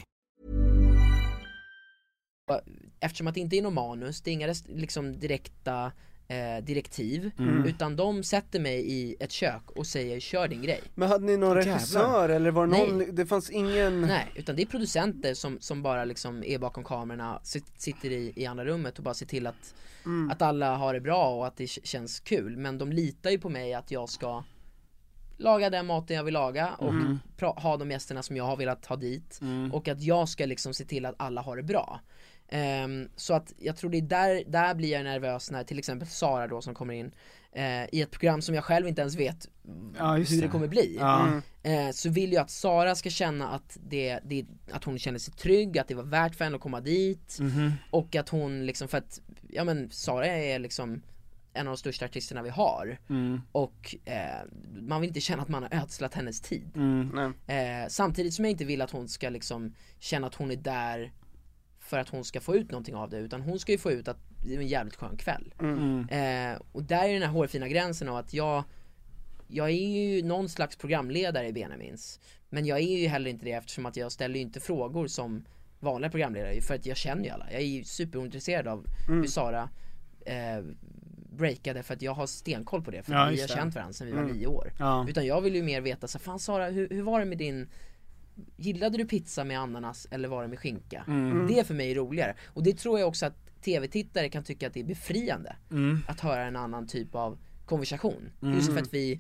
Eftersom att det inte är någon manus, det är inga liksom direkta eh, direktiv, Mm. utan de sätter mig i ett kök och säger kör din grej. Men hade ni någon regissör eller var det någon, Nej. det fanns ingen... Nej, utan det är producenter som, som bara liksom är bakom kamerorna, sit- sitter i, i andra rummet och bara ser till att, Mm. att alla har det bra och att det k- känns kul. Men de litar ju på mig att jag ska laga den maten jag vill laga och Mm. pra- ha de gästerna som jag har velat ha dit, Mm. och att jag ska liksom se till att alla har det bra. Ehm, så att jag tror det är där, där blir jag nervös när till exempel Sara då som kommer in eh, i ett program som jag själv inte ens vet Ja, just hur det det. kommer bli. Ja. Eh, så vill jag att Sara ska känna att, det, det, att hon känner sig trygg, att det var värt för henne att komma dit, Mhm. och att hon liksom, för att ja men Sara är liksom en av de största artisterna vi har, Mm. och eh, man vill inte känna att man har ödslat hennes tid. Mm. Eh, samtidigt som jag inte vill att hon ska liksom känna att hon är där för att hon ska få ut någonting av det, utan hon ska ju få ut att det är en jävligt skön kväll. Mm. Eh, och där är den här hårfina gränsen av att jag jag är ju någon slags programledare i Benjamins, men jag är ju heller inte det, eftersom att jag ställer ju inte frågor som vanliga programledare, för att jag känner ju alla. Jag är ju superintresserad av Mm. hur Sara eh, breakade, för att jag har stenkoll på det, för Ja, att vi just har det. känt varandra sedan vi var Mm. nio år. Ja. Utan jag vill ju mer veta så fan Sara, hur, hur var det med din, gillade du pizza med ananas eller var det med skinka? Mm. Det är för mig roligare, och det tror jag också att tv-tittare kan tycka att det är befriande Mm. att höra en annan typ av konversation, Mm. just för att vi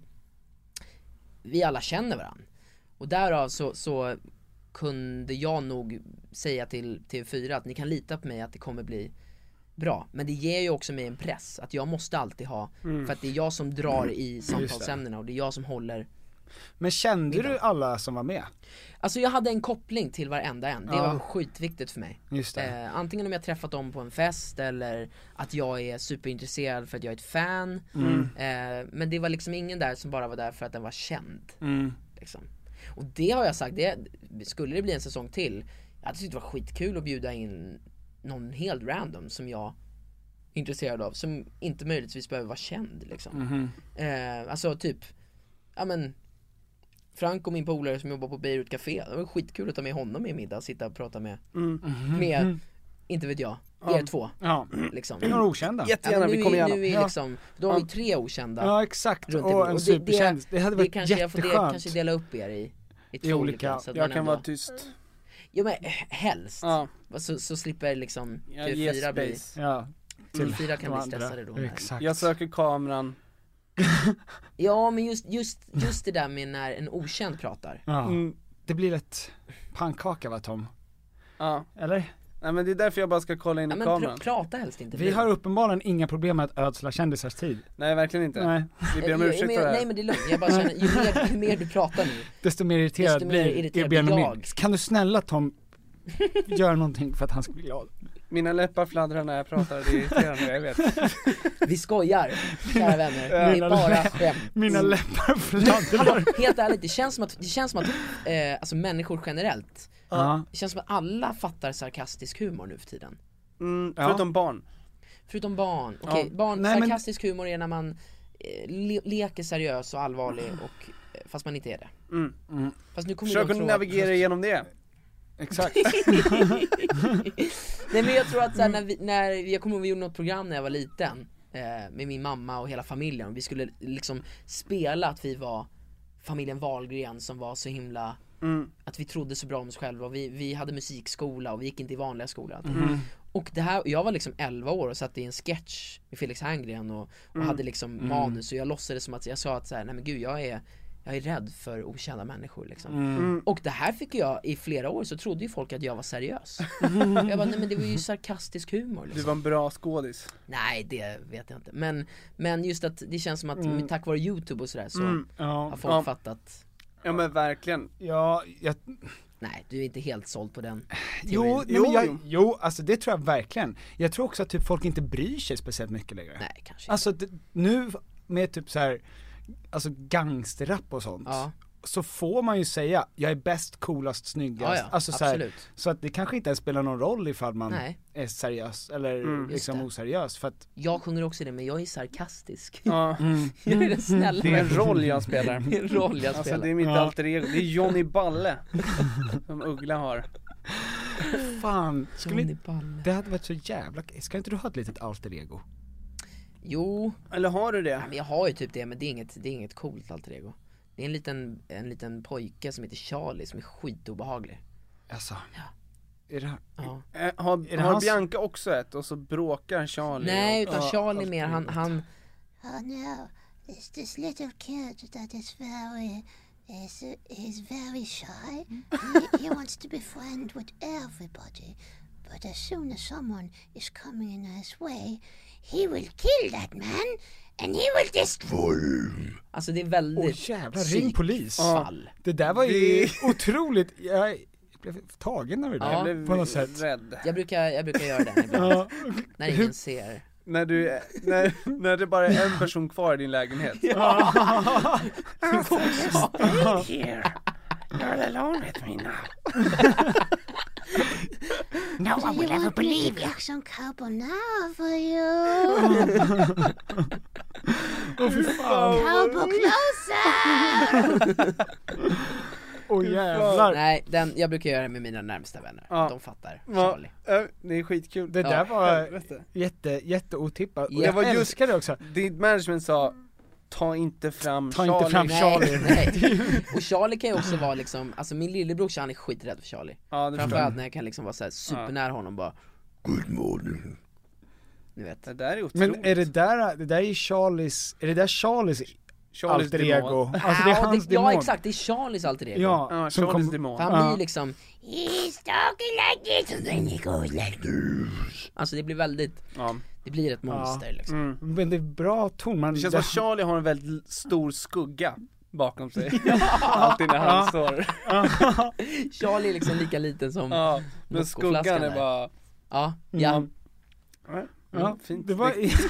vi alla känner varandra. Och därav så, så kunde jag nog säga till T V fyra att ni kan lita på mig att det kommer bli bra. Men det ger ju också mig en press att jag måste alltid ha, Mm. för att det är jag som drar i Just det. samtalsämnena, och det är jag som håller. Men kände du alla som var med? Alltså jag hade en koppling till varenda en. Det Ja. var skitviktigt för mig. Just det. Eh, antingen om jag träffat dem på en fest, eller att jag är superintresserad för att jag är ett fan. Mm. Eh, men det var liksom ingen där som bara var där för att den var känd. Mm. Liksom. Och det har jag sagt, det, skulle det bli en säsong till, jag hade tyckt det var skitkul att bjuda in någon helt random som jag är intresserad av, som inte möjligtvis behöver vara känd liksom. Mhm. eh, Alltså typ, ja men Frank och min polare som jobbar på Beirut Café, det var skitkul att ta med honom i middag och sitta och prata med Mm. med, inte vet jag, Ja. er två Ja. liksom. Några okända. Jättegärna, ja, men vi nu, kommer är- gärna. nu är Ja. liksom, då har vi tre okända. Ja, exakt. runt Och i- en det- superkändis. Det hade varit kanske jag får det, jätteskönt. kanske dela upp er i, i I två olika- så att Jag man kan ändå, vara tyst. jo men eh, helst, Ja. så, så slipper liksom Jag T V fyra ger bli, space. Ja. T V fyra kan de bli andra. stressade då. men- Exakt. Jag söker kameran. Ja men just, just, just det där med när en okänd pratar. Ja. Mm. Det blir ett pannkaka va Tom? Ja. Eller? Nej men det är därför jag bara ska kolla in Ja, i men pr- kameran. prata helst inte. Vi har uppenbarligen inga problem med att ödsla kändisars tid. Nej verkligen inte. Nej. Vi ber om Eh, ursäkt men- för det här. Nej men det är lugnt, jag bara känner, ju mer, ju mer du pratar nu, Desto mer irriterad Desto mer blir irriterad blir blir jag. jag. Kan du snälla Tom göra någonting för att han ska bli glad? Mina läppar fladdrar när jag pratar, det är irriterande, jag vet. vi skojar, kära vänner, det är Mina bara lä- skämt. Mina läppar Hallå, fladdrar. helt ärligt, det känns som att, det känns som att eh, alltså människor generellt, Ja. det känns som att alla fattar sarkastisk humor nu för tiden. Mm, Ja. förutom barn. Förutom barn, okej, Ja. barn, Nej, men- sarkastisk humor är när man eh, le- leker seriös och allvarlig, och, eh, fast man inte är det. Mm. Mm. Fast nu kommer Försök de att tro navigera att, igenom det. Exakt. nej men jag tror att såhär, när, vi, när jag kommer ihåg vi gjorde något program när jag var liten eh, med min mamma och hela familjen, och vi skulle liksom spela att vi var familjen Wahlgren som var så himla, Mm. att vi trodde så bra om oss själva, och vi, vi hade musikskola och vi gick inte i vanliga skolan. Mm. Och det här, jag var liksom elva år och satt i en sketch med Felix Herngren och, och Mm. hade liksom manus, och jag låtsades som att jag sa att så här, nej men gud jag är jag är rädd för okända människor liksom. Mm. Och det här fick jag i flera år, så trodde ju folk att jag var seriös. Jag bara, nej men det var ju sarkastisk humor Du liksom. var en bra skådis. Nej det vet jag inte, men, men just att det känns som att Mm. tack vare YouTube och sådär så Mm. Ja. har folk Ja. fattat. Ja men verkligen. Ja, jag, Nej Nej, du är inte helt såld på den teorin. Jo, nej, men jag, jo, alltså det tror jag verkligen. Jag tror också att typ folk inte bryr sig speciellt mycket längre. Nej, kanske. Alltså det, nu med typ så här, alltså gangsterrap och sånt. Ja. Så får man ju säga, jag är bäst, coolast, snyggast. Ja, ja, alltså så, här, absolut. så att det kanske inte ens spelar någon roll ifall man Nej. är seriös eller Mm. liksom Just det. oseriös för att Jag sjunger också det, men jag är sarkastisk. Ja. Mm. Jag är den snälla. Det är en roll jag spelar. Det är en roll jag Alltså spelar. det är mitt Ja. alter ego, det är Johnny Balle som Uggla har. fan, skulle Johnny inte, Balle. det hade varit så jävla, ska inte du ha ett litet alter ego? Jo, Eller har du det? ja, men jag har ju typ det, men det är inget, det är inget coolt alter ego. Det är en liten, en liten pojke som heter Charlie som är skitobehaglig. Alltså, är det, Ja. Eh, har Är det har hans- Bianca också ett och så bråkar Charlie? Nej, och, utan Ja, Charlie allt mer, han, möjligt. han Oh no, there's this little kid that is very, is, is very shy. He, he wants to be friends with everybody. But as soon as someone is coming in his way, he will kill that man and he will destroy him. Alltså det är väldigt Åh jävlar, ring polis. psykfall. Det där var ju otroligt, jag blev tagen av det där. Ja. Jag blev På något sätt. rädd. Jag brukar, jag brukar göra det ibland. Ja. När ingen ser. När du, när, när det bara är en person kvar i din lägenhet. Here, you're alone with me now. No one will ever believe you. Some carbonara for you. Åh fy fan. Carbo closer. Åh jävlar. Nej, den, jag brukar göra det med mina närmsta vänner. Ja. De fattar. Ja, Charlie. eh, det är skitkul. Det Ja, där var helvete. jätte, jätteotippat. Och Ja. jag Det var just- älskar det också. Ditt management sa, ta inte fram Ta inte Charlie. fram Nej, Charlie. nej. Och Charlie kan ju också vara liksom, alltså min lillebror han är skiträdd för Charlie. Ja, det förstår Framförallt jag. när jag kan liksom vara så här supernära honom bara. Good morning. Ni vet. Det där är otroligt. Men är det där, det där är Charlies, är det där Charlies, Charlies alter demon. ego? Alltså det är Ja, hans det, ja demon. exakt, det är Charlies alter ego. Ja, Ja, som Charlies kom, demon. För han blir Ja. ju liksom, He's talking like this and then he goes like this. alltså det blir väldigt, Ja. det blir ett monster liksom. Mm. Men det är bra ton, man, Det känns som det, att Charlie har en väldigt stor skugga bakom sig. Alltid när han står. Charlie är liksom lika liten som Ja, men Nocco-flaskan skuggan är där. bara... Ja, ja. Mm. ja, fint. det var,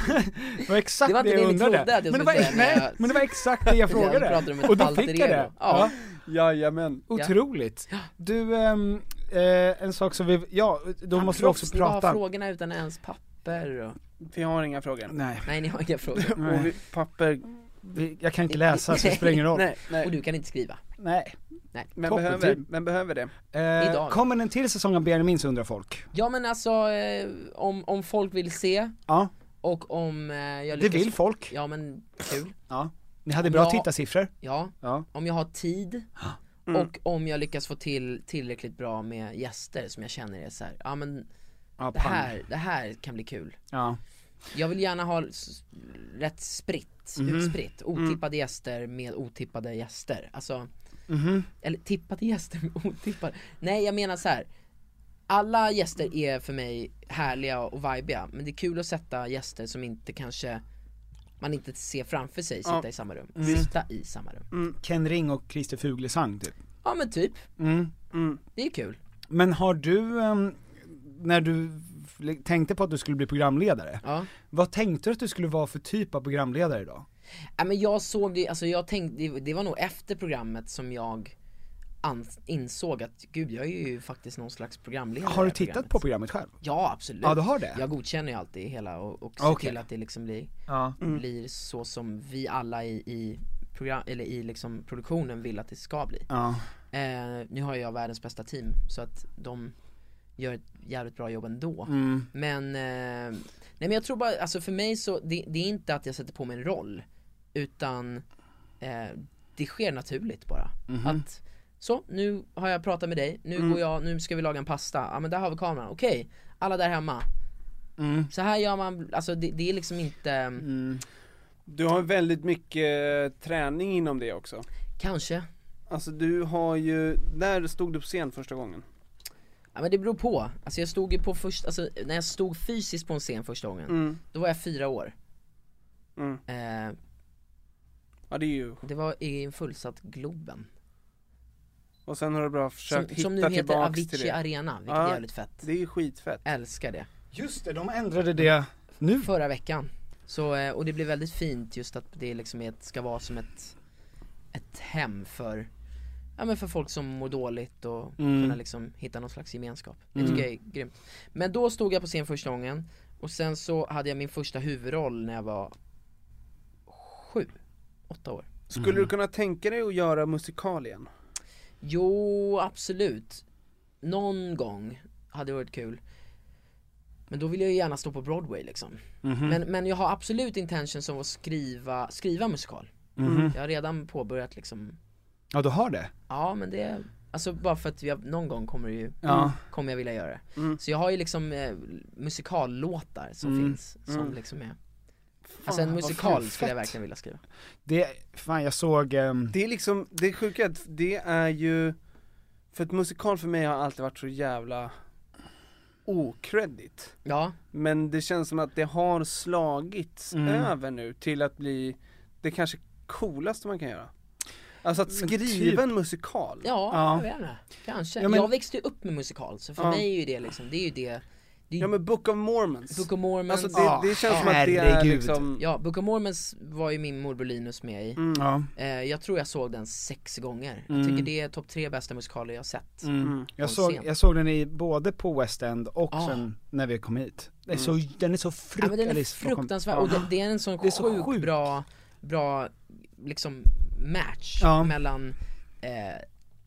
det var exakt Det var det, inte jag det ni undrade. trodde att jag men det skulle var, säga när nej, jag- men det var exakt det jag frågade. pratade om ett Och då alter fick jag det. ego. Ja. Jajamän. Otroligt. Du, ehm, eh, en sak som vi, ja, då Han måste vi också proffs, ni bara har prata. frågorna utan ens papper och... Vi har inga frågor. Nej, Nej, ni har inga frågor. Nej. Och vi, papper... vi, jag kan inte läsa så det spelar ingen roll. Nej, nej. Och du kan inte skriva. Nej. Nej. Men Toppen, behöver, typ. men behöver det. Eh, Idag. kommer en till säsong av Benjamins undrar folk? Ja men alltså, eh, om, om folk vill se Ja, och om eh, jag det lyckas... vill folk. Ja men, kul. Ja. Ni hade bra Ja. tittarsiffror. Ja, Ja. om jag har tid Mm. och om jag lyckas få till tillräckligt bra med gäster som jag känner är så här, ja men Ja, det här, det här kan bli kul. Ja. Jag vill gärna ha s- rätt spritt, Mhm. utspritt, otippade gäster med otippade gäster. Alltså, Mhm. eller tippade gäster med otippade. Nej jag menar så här. Alla gäster är för mig härliga och vibiga, men det är kul att sätta gäster som inte kanske man inte ser framför sig sitta Ja. i samma rum. Mm. Sitta i samma rum. Ken Ring och Christer Fuglesang typ. Ja men typ, Mm. Mm. det är kul. Men har du, ehm, när du f- tänkte på att du skulle bli programledare, Ja. vad tänkte du att du skulle vara för typ av programledare då? Ja, men jag såg det, alltså jag tänkte, det, det var nog efter programmet som jag an, insåg att gud jag är ju faktiskt någon slags programledare. Har du i tittat programmet. på programmet själv? Ja absolut. Ja, du har det? Jag godkänner ju alltid hela och, och ser Okej. till att det liksom blir, Ja. blir så som vi alla i, i program, eller i liksom produktionen vill att det ska bli. Ja. Eh, nu har jag världens bästa team så att de gör ett jävligt bra jobb ändå. Mm. Men, eh, nej men jag tror bara, alltså för mig så, det, det är inte att jag sätter på mig en roll, utan eh, det sker naturligt bara. Mhm. Att, så, nu har jag pratat med dig, nu Mm. går jag, nu ska vi laga en pasta, ja men där har vi kameran, okej, alla där hemma. Mm. Så här gör man, alltså det, det är liksom inte, Mm. Du har väldigt mycket träning inom det också. kanske. Alltså du har ju, när stod du på scen första gången? Ja men det beror på, alltså jag stod ju på först, alltså när jag stod fysiskt på en scen första gången, Mm. då var jag fyra år. Mm. Eh, Ja det är ju, det var i en fullsatt Globen. Och sen har du bra försökt som, hitta som nu heter tillbaks Avicii till det. Arena, vilket Ja, är jävligt fett. Det är ju skitfett. Älskar det. Just det, de ändrade det nu. Förra veckan. Så, eh, och det blir väldigt fint just att det liksom är ett, ska vara som ett, ett hem för, ja, men för folk som mår dåligt och Mm. kunna liksom hitta någon slags gemenskap. Det Mm. tycker jag är grymt. Men då stod jag på scen första gången och sen så hade jag min första huvudroll när jag var sju, åtta år. Skulle Mm. du kunna tänka dig att göra musikal igen? Jo, absolut. Någon gång hade det varit kul. Men då vill jag ju gärna stå på Broadway liksom. Mhm. Men, men jag har absolut intention som att skriva, skriva musikal. Mhm. Jag har redan påbörjat liksom. Ja, du har det? Ja, men det, alltså bara för att jag, någon gång kommer det ju, Ja. kommer jag vilja göra det. Mm. Så jag har ju liksom eh, musikallåtar som Mm. finns, som Mm. liksom är. Alltså en vad musikal fett. skulle jag verkligen vilja skriva. Det, fan jag såg... ehm, Det är liksom, det är sjuka att det är ju, för ett musikal för mig har alltid varit så jävla okreddigt. Ja. Men det känns som att det har slagits Mm. över nu till att bli det kanske coolaste man kan göra. Alltså att Men skriva typ- en musikal. Ja, Ja. jag vet inte. Kanske. Ja, men- Jag växte ju upp med musikal, så för Ja. mig är ju det liksom, det är ju det, det är Ja men Book of Mormons. Book of Mormons. Alltså det, Ja, det känns som att det är herregud. liksom Ja, Book of Mormons var ju min morbror Linus med i. mm. Ja. Eh, jag tror jag såg den sex gånger. Mm. Jag tycker det är topp tre bästa musikaler jag har sett. Mm. Jag, På såg, scen. jag såg den i både på West End och Ah. sen när vi kom hit. Det är så, den är så Ja, frukt, men den är eller Stockholm- fruktansvärd, Ja. och det, det är en sån Det är så sjukt sjukt. bra, bra liksom match Ja. mellan eh,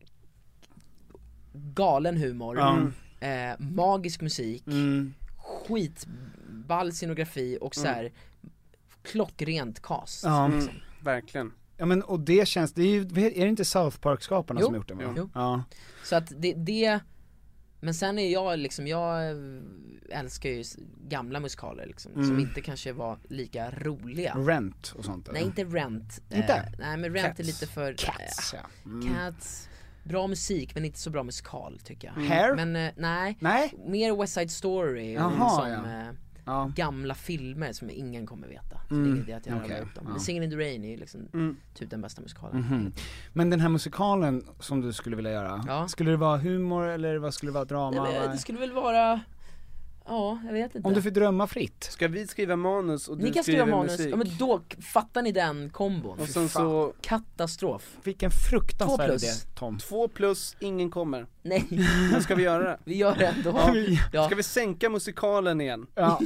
galen humor, Ja. eh, magisk musik, Mm. skitball scenografi och så här klockrent cast. Ja. Liksom. Mm, verkligen. Ja men och det känns, det är ju, är det inte South Park-skaparna Jo. som har gjort det? Va? Jo. Ja. Så att det, det, men sen är jag liksom, jag älskar ju s- gamla musikaler liksom, som Mm. inte kanske var lika roliga. Rent och sånt Nej, inte Rent. Inte? Eh, nej, men Rent Cats. är lite för... Cats, eh, ja. Mm. Cats. Bra musik, men inte så bra musikal tycker jag. Hair? Men eh, nej, Nej? mer West Side Story och Jaha, som ja. eh, Ja. gamla filmer som ingen kommer veta. Så Mm, det är ingen idé att jag okej, rabblar upp dem. ja. Men Singin' in the Rain är ju liksom Mm. typ den bästa musikalen. Mhm. Men den här musikalen som du skulle vilja göra, Ja. skulle det vara humor eller vad skulle det vara, drama? Nej, men Vad- det skulle väl vara, ja, jag vet inte. Om du får drömma fritt? Ska vi skriva manus och du Ni kan skriva skriver manus, musik? ja, men då fattar ni den kombon. Och sen så Katastrof. Vilken Två fruktansvärd plus. idé, Tom. två plus, ingen kommer. Nej, Men ska vi göra det? vi gör det ändå. Ja. Ja. Ska vi sänka musikalen igen? Ja.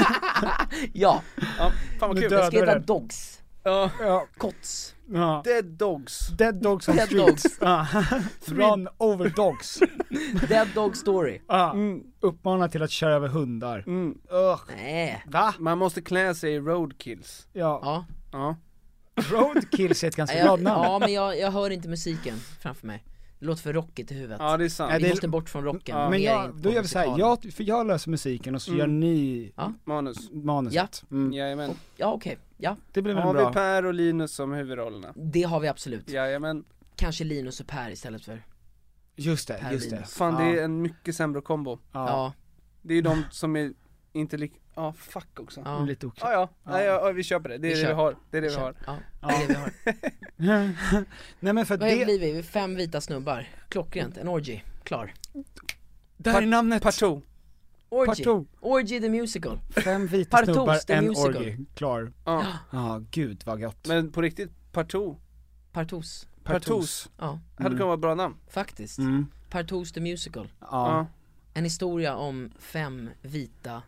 Ja, Ja, fan vad Nu kul. dödar jag ska du heta det. Dogs. Ja. Ja. Kots. Ja. Dead Dogs. Dead Dogs on Dead Streets. Dogs. Ja. Run over dogs. Dead Dog Story. Ja. Mm. Uppmana till att köra över hundar. Mm. Ugh. Nej. Va? Man måste klä sig i roadkills. Ja. Ja. Ja. Roadkills är ett ganska Jag, bra namn. ja, men jag, jag hör inte musiken framför mig. Det låter för rockigt i huvudet. Ja, det är sant. Ja, Vi det är- måste bort från rocken. Ja. Men mer jag, in på då gör vi såhär, musikalen. jag, för jag löser musiken och så Mm. gör ni Ja. Manus. manuset. Mm. Jajamän. Ja, okej. Ja, Det blir väl Har bra. vi Per och Linus som huvudrollerna? det har vi absolut. Jajamän. Kanske Linus och Per istället för. Just det, Per just det. Linus. Fan Ja. det är en mycket sämre kombo. Ja. Ja. Det är ju de som är inte lik... Ja, fuck också. Ja. Ja. Lite Ja, oklart. ja. Ja. Ja, ja, vi köper det. Det är Vi det kör. vi har. Det är det vi Kör. har. Ja, det är det vi har. Nej men för Vad det, blir vi? Vi är fem vita snubbar. Klockrent. En orgy. Klar. där är namnet. Partout. Orgy. Partout. Orgy the musical. Fem vita Partout, snubbar, the en musical. orgy. Klar. Ja. Ja, gud vad gott. Men på riktigt, Partout. Partos. Partous. Ja, Hade kunnat vara ett bra namn. faktiskt. Mm. Partos the musical. Ja. Ja. En historia om fem vita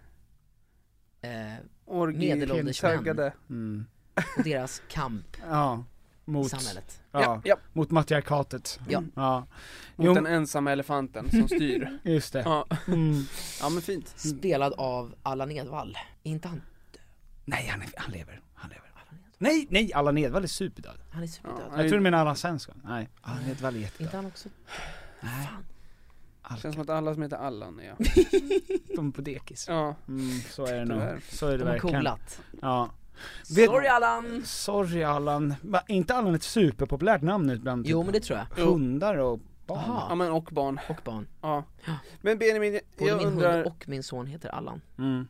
eh, Orgi, Medelålders män. taggade. Mm. och deras kamp Ja. i Mot, samhället. ja, Ja, ja. mot matriarkatet. Ja. Ja. Mot Jo, den ensamma elefanten som styr. just det. Ja. Mm. Ja men fint. Spelad av Allan Edwall. Inte han? Nej, han, är, han lever. Han lever. Nej, nej, Allan Edwall är superdöd. Han är superdöd. Ja, Jag tror du menar Allan Svensson. Nej, Allan Edwall är Inte jättedöd. han också? Nej, Fan. Känns som att alla som heter Allan är ja. de på dekis. Ja. Mm, så är det nog. Tyvärr. Så är det De har verkligen. coolat. Ja. Vet- Sorry Allan! Sorry Allan. Va, inte Allan ett superpopulärt namn nu bland Jo typ men det tror jag. hundar och barn? Aha. Ja men och barn. Och barn. Ja. Ja. Men Benjamin, Både jag min undrar... hund och min son heter Allan. Mm.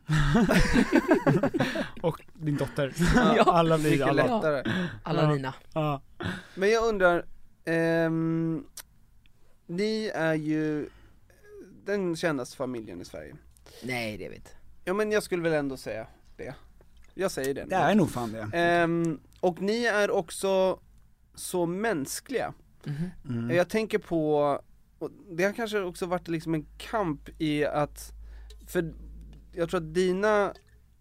och din dotter. Ja. Alla blir Mycket alla. lättare. Allan Nina. Ja. Men jag undrar, ehm, ni är ju den kändaste familjen i Sverige. Nej, det vet. Ja, men jag skulle väl ändå säga det. Jag säger det. Det är nog fan det. Ehm, och ni är också så mänskliga. Mm-hmm. Mm. Jag tänker på, och det har kanske också varit liksom en kamp i att, för jag tror att dina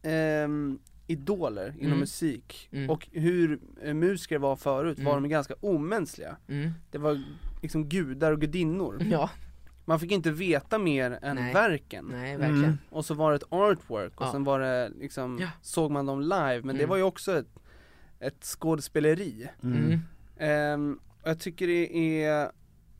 ehm, idoler inom Mm. musik Mm. och hur eh, musiker var förut var Mm. de ganska omänskliga. Mm. Det var liksom gudar och gudinnor. Ja. Man fick inte veta mer än Nej. verken. Nej, verkligen. Mm. Och så var det ett artwork och Ja. sen var det liksom, Ja. såg man dem live, men det Mm. var ju också ett, ett skådespeleri. Mm. Ehm, och jag tycker det är,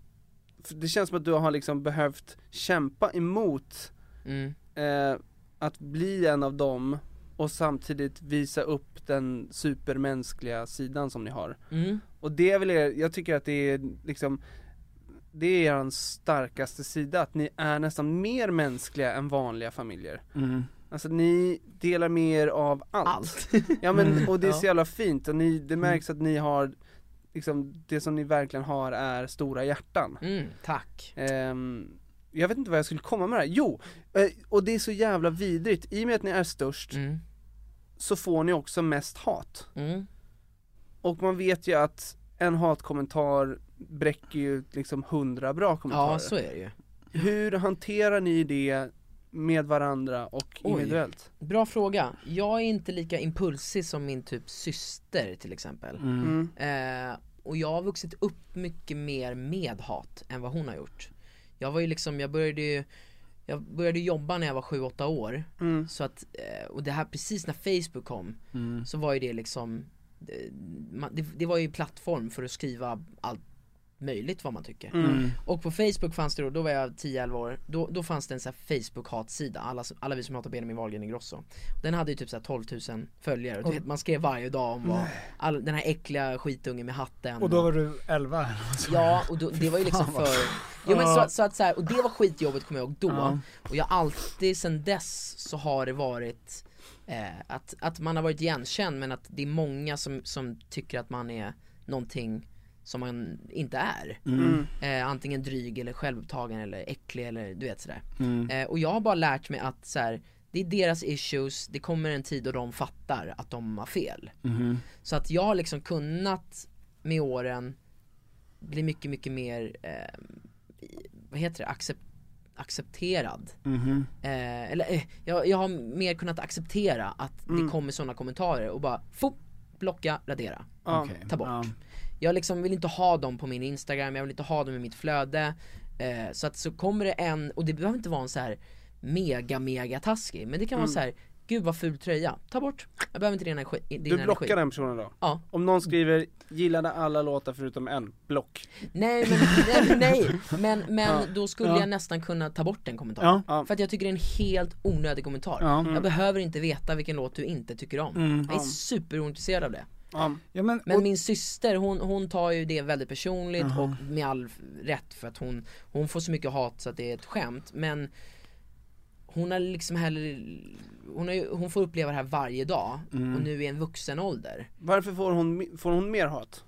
för det känns som att du har liksom behövt kämpa emot Mm. eh, att bli en av dem och samtidigt visa upp den supermänskliga sidan som ni har. Mm. Och det är väl er, jag tycker att det är liksom, det är er starkaste sida, att ni är nästan mer mänskliga än vanliga familjer. Mm. Alltså ni delar med er av allt. Allt. Ja, men, och det är Ja. så jävla fint, och ni, det märks att ni har liksom, det som ni verkligen har är stora hjärtan. Mm, tack. Ehm, jag vet inte vad jag skulle komma med det här. Jo, eh, och det är så jävla vidrigt, i och med att ni är störst Mm. så får ni också mest hat. Mm. Och man vet ju att en hatkommentar bräcker ju liksom hundra bra kommentarer. Ja, så är det ju. Hur hanterar ni det med varandra och Oj. individuellt? Bra fråga. Jag är inte lika impulsig som min typ syster till exempel. Mm. Eh, och jag har vuxit upp mycket mer med hat än vad hon har gjort. Jag var ju liksom, jag började ju Jag började jobba när jag var sju åtta år. Mm. Så att, eh, och det här precis när Facebook kom, Mm. så var ju det liksom det, man, det, det var ju plattform för att skriva allt möjligt vad man tycker. Mm. Och på Facebook fanns det då, då var jag tio elva år, då, då fanns det en sån här Facebook-hatsida, alla, alla vi som hatar Benjamin Wahlgren Ingrosso. Den hade ju typ så här tolv tusen följare, och du vet, man skrev varje dag om vad, all, den här äckliga skitungen med hatten. Och då var du elva. Ja, och då, det var ju liksom Fan vad- för jo, men så, så att så här, och det var skitjobbigt kommer jag ihåg då. Ja. Och jag alltid sen dess så har det varit eh, att, att man har varit igenkänd, men att det är många som, som tycker att man är någonting som man inte är. Mm. Eh, antingen dryg eller självupptagen eller äcklig eller du vet sådär. Mm. Eh, och jag har bara lärt mig att så här, det är deras issues, det kommer en tid då de fattar att de har fel. Mhm. Så att jag har liksom kunnat med åren bli mycket, mycket mer eh, vad heter det, Accept, accepterad. Mhm. Eh, eller eh, jag, jag har mer kunnat acceptera att Mm. det kommer sådana kommentarer och bara fop, blocka, radera, Ja. Okej. ta bort. Ja. Jag liksom vill inte ha dem på min Instagram, jag vill inte ha dem i mitt flöde. eh, Så att så kommer det en, och det behöver inte vara en så här mega mega taskig, men det kan Mm. vara så här: gud vad ful tröja, ta bort, jag behöver inte din energi, din Du energi. blockar den personen då? Ja. Om någon skriver, gillade alla låtar förutom en, block. Nej men, nej, nej, men, men Ja. då skulle Ja. jag nästan kunna ta bort den kommentaren. Ja. För att jag tycker det är en helt onödig kommentar. Ja. Mm. Jag behöver inte veta vilken låt du inte tycker om. Mm. Jag är Ja. superointresserad av det. Ja. Ja, men, Men och, min syster, hon, hon tar ju det väldigt personligt Aha. och med all rätt, för att hon, hon får så mycket hat så att det är ett skämt. Men hon har liksom heller, hon, har ju, hon får uppleva det här varje dag, Mm. och nu i en vuxen ålder. Varför får hon, får hon mer hat?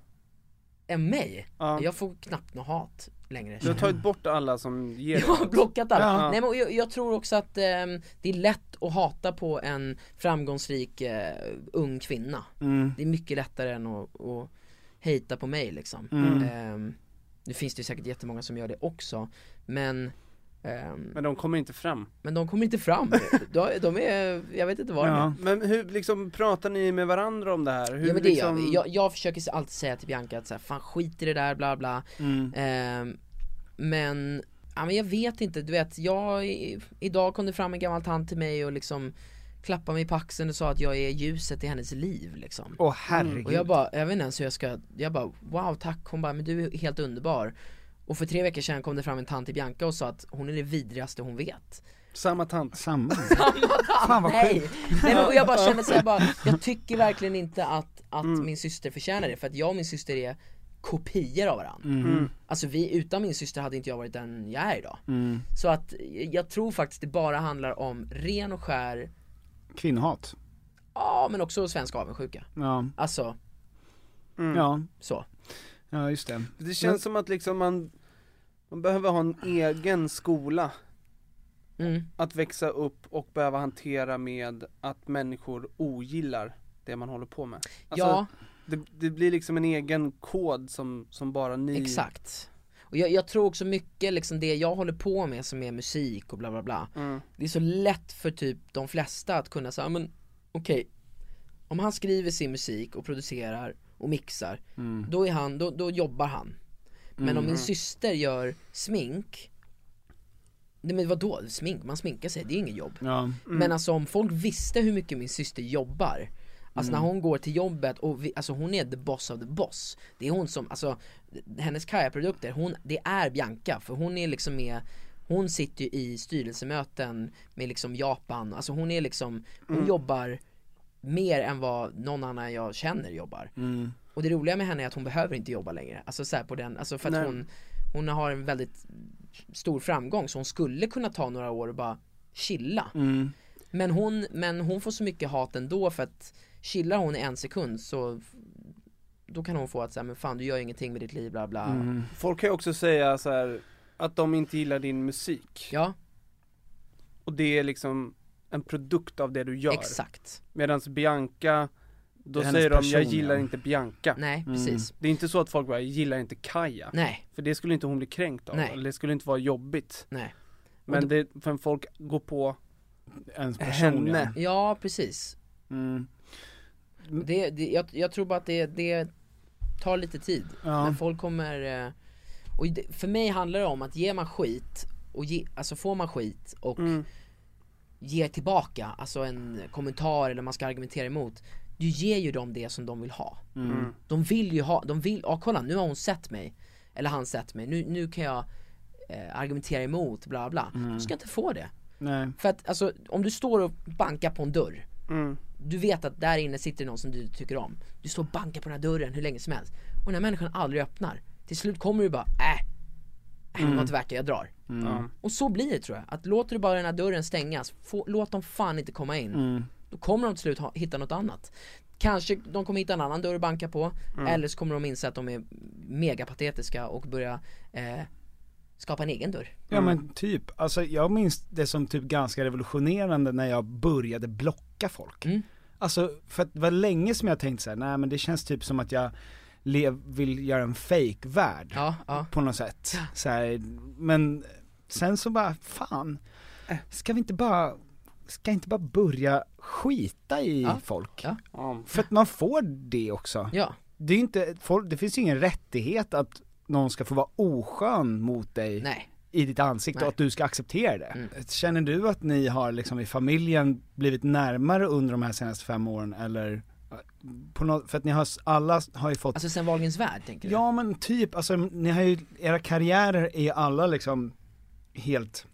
Än mig? Ja. Jag får knappt något hat längre. Du har tagit bort alla som ger dig Jag har hat. blockat alla. Ja. Nej, men jag, jag tror också att ehm, det är lätt att hata på en framgångsrik eh, ung kvinna. mm. Det är mycket lättare än att, att hejta på mig liksom. Mm. Ehm, nu finns det ju säkert jättemånga som gör det också, men ehm, Men de kommer inte fram. men de kommer inte fram. de, de är, jag vet inte var de är. Ja. Men hur liksom pratar ni med varandra om det här? Hur Ja, men det liksom... gör vi. Jag, jag försöker alltid säga till Bianca att så här, fan skit i det där, bla bla. Mm. Ehm, men, ja, men jag vet inte, du vet, jag, i- idag kom det fram en gammal tant till mig och liksom klappade mig på axeln och sa att jag är ljuset i hennes liv liksom. Åh herregud. Och jag bara, jag vet inte ens hur jag ska, jag bara wow tack, hon bara men du är helt underbar. Och för tre veckor sedan kom det fram en tant till Bianca och sa att hon är det vidrigaste hon vet. Samma tant. Samma. Fan vad Nej, sjukt. nej men, och jag bara kände så här, bara, jag tycker verkligen inte att, att Mm. min syster förtjänar det, för att jag och min syster är kopior av varandra. Mm. Alltså vi, utan min syster hade inte jag varit den jag är idag. Mm. Så att jag tror faktiskt det bara handlar om ren och skär, Kvinnohat. ja men också svensk avundsjuka. Ja. Alltså, Mm. Ja. så. Ja, just det. Det känns Men- som att liksom man Man behöver ha en egen skola mm. att växa upp och behöva hantera med att människor ogillar det man håller på med. Alltså, ja. det, det blir liksom en egen kod som, som bara ni... Exakt. Och jag, jag tror också mycket liksom det jag håller på med som är musik och bla bla bla. Mm. Det är så lätt för typ de flesta att kunna säga, men okej, okay, om han skriver sin musik och producerar och mixar, mm. då är han, då, då jobbar han. Men mm. om min syster gör smink, nej men vadå, smink, man sminkar sig, det är ingen jobb. Ja. Mm. Men alltså om folk visste hur mycket min syster jobbar, alltså mm. när hon går till jobbet och vi, alltså hon är the boss of the boss. Det är hon som, alltså hennes Kaja-produkter, hon, det är Bianca, för hon är liksom med, hon sitter ju i styrelsemöten med liksom Japan, alltså hon är liksom, hon mm. jobbar mer än vad någon annan jag känner jobbar. Mm. Och det roliga med henne är att hon behöver inte jobba längre. Alltså så här på den, alltså för att hon, hon har en väldigt stor framgång, så hon skulle kunna ta några år och bara chilla. Mm. Men hon, men hon får så mycket hat ändå, för att chillar hon i en sekund så då kan hon få att säga, men fan du gör ingenting med ditt liv, bla bla. Mm. Folk kan ju också säga så här att de inte gillar din musik. Ja. Och det är liksom en produkt av det du gör. Exakt. Medans Bianca, då säger de, jag gillar inte Bianca. Nej, mm. precis. Det är inte så att folk bara, jag gillar inte Kaja. Nej. För det skulle inte hon bli kränkt av. Nej. Eller det skulle inte vara jobbigt. Nej. Men det, för folk går på ens person, henne. Ja, ja precis. Mm. Det, det, jag, jag tror bara att det, det tar lite tid. Ja. Men folk kommer... Och det, för mig handlar det om att ge man skit, och ge, alltså får man skit och mm. ger tillbaka, alltså en kommentar eller man ska argumentera emot, du ger ju dem det som de vill ha. Mm. De vill ju ha, de vill, ja kolla nu har hon sett mig, eller han sett mig, nu, nu kan jag eh, argumentera emot, bla bla. Mm. Du ska inte få det. Nej. För att alltså, om du står och bankar på en dörr, mm. du vet att där inne sitter någon som du tycker om, du står och bankar på den här dörren hur länge som helst, och den här människan aldrig öppnar, till slut kommer du bara, äh Mm. det var inte värt det, jag drar. Mm. Och så blir det, tror jag. Att låter du bara den här dörren stängas, få, låt dem fan inte komma in. Mm. Då kommer de till slut ha, hitta något annat. Kanske de kommer hitta en annan dörr att banka på, mm. eller så kommer de inse att de är megapatetiska och börja eh, skapa en egen dörr. Ja mm. men typ, alltså jag minns det som typ ganska revolutionerande när jag började blocka folk. Mm. Alltså för att det var länge som jag tänkte så här, nej men det känns typ som att jag lev, vill göra en fake värld ja, ja. på något sätt. Så här, men sen så bara, fan, ska vi inte bara, ska inte bara börja skita i ja. folk? Ja. För att man får det också. Ja. Det är inte, folk, det finns ju ingen rättighet att någon ska få vara oskön mot dig. Nej. I ditt ansikte. Nej. Och att du ska acceptera det. Mm. Känner du att ni har liksom i familjen blivit närmare under de här senaste fem åren, eller på något, för att ni har, alla har ju fått, alltså sen Wahlgrens värld, tänker du? Ja men typ, alltså ni har ju, era karriärer är alla liksom helt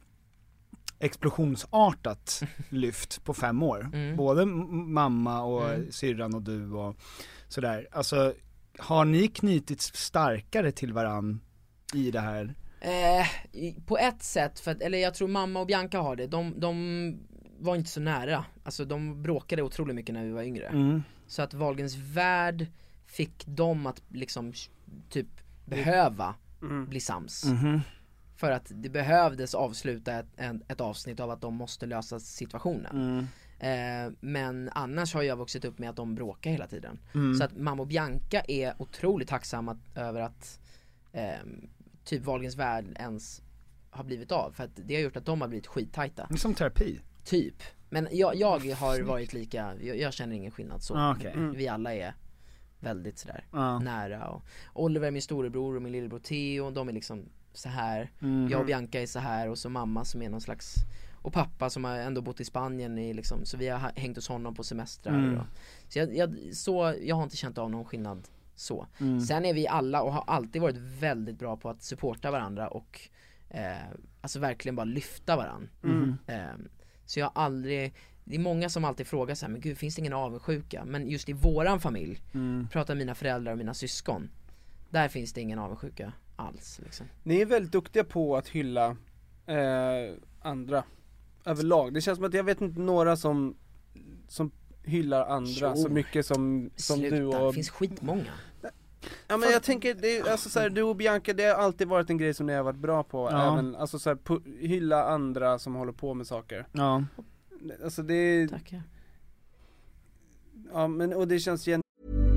explosionsartat lyft på fem år. Mm. Både mamma och mm. syrran och du och sådär. Alltså har ni knutits starkare till varann i det här? Eh, på ett sätt, för att, eller jag tror mamma och Bianca har det. De, de var inte så nära. Alltså de bråkade otroligt mycket när vi var yngre. Mm. Så att Wahlgrens värld fick dem att liksom typ behöva mm. bli sams. Mm-hmm. För att det behövdes avsluta ett, en, ett avsnitt av att de måste lösa situationen. Mm. Eh, men annars har jag vuxit upp med att de bråkar hela tiden. Mm. Så att mamma och Bianca är otroligt tacksamma över att eh, typ Wahlgrens värld ens har blivit av. För att det har gjort att de har blivit skittajta. Som terapi? Typ. Men jag, jag har varit lika, jag, jag känner ingen skillnad så. Ah, okay. mm. Vi alla är väldigt sådär ah. nära. Och Oliver, min storebror, och min lillebror Theo, de är liksom så här. Mm. Jag och Bianca är så här, och så mamma som är någon slags, och pappa som har ändå bott i Spanien i liksom, så vi har hängt hos honom på semestrar. Mm. Och, så, jag, jag, så jag har inte känt av någon skillnad så. Mm. Sen är vi alla och har alltid varit väldigt bra på att supporta varandra och eh, alltså verkligen bara lyfta varandra. Mm. Eh, så jag har aldrig, det är många som alltid frågar så här, men gud, finns det ingen avundsjuka? Men just i våran familj, mm. pratar mina föräldrar och mina syskon, där finns det ingen avundsjuka alls liksom. Ni är väldigt duktiga på att hylla eh, andra överlag. Det känns som att jag vet inte några som som hyllar andra jo. så mycket som, som Sluta, du och... det finns skitmånga. Ja men jag tänker, det är, alltså så här, du och Bianca, det har alltid varit en grej som ni har varit bra på. Ja. Även, alltså så här, pu- hylla andra som håller på med saker. Ja. Alltså det är... Tack, ja. Ja men, och det känns gen-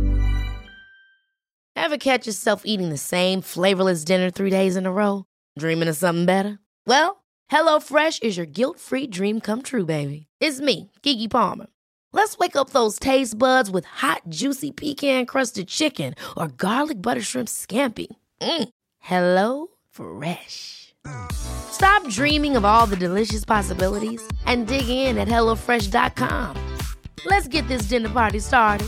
Ever catch yourself eating the same flavorless dinner three days in a row? Dreaming of something better? Well, HelloFresh is your guilt-free dream come true, baby. It's me, Keke Palmer. Let's wake up those taste buds with hot, juicy pecan-crusted chicken or garlic butter shrimp scampi. Mm. Hello Fresh. Stop dreaming of all the delicious possibilities and dig in at hello fresh dot com. Let's get this dinner party started.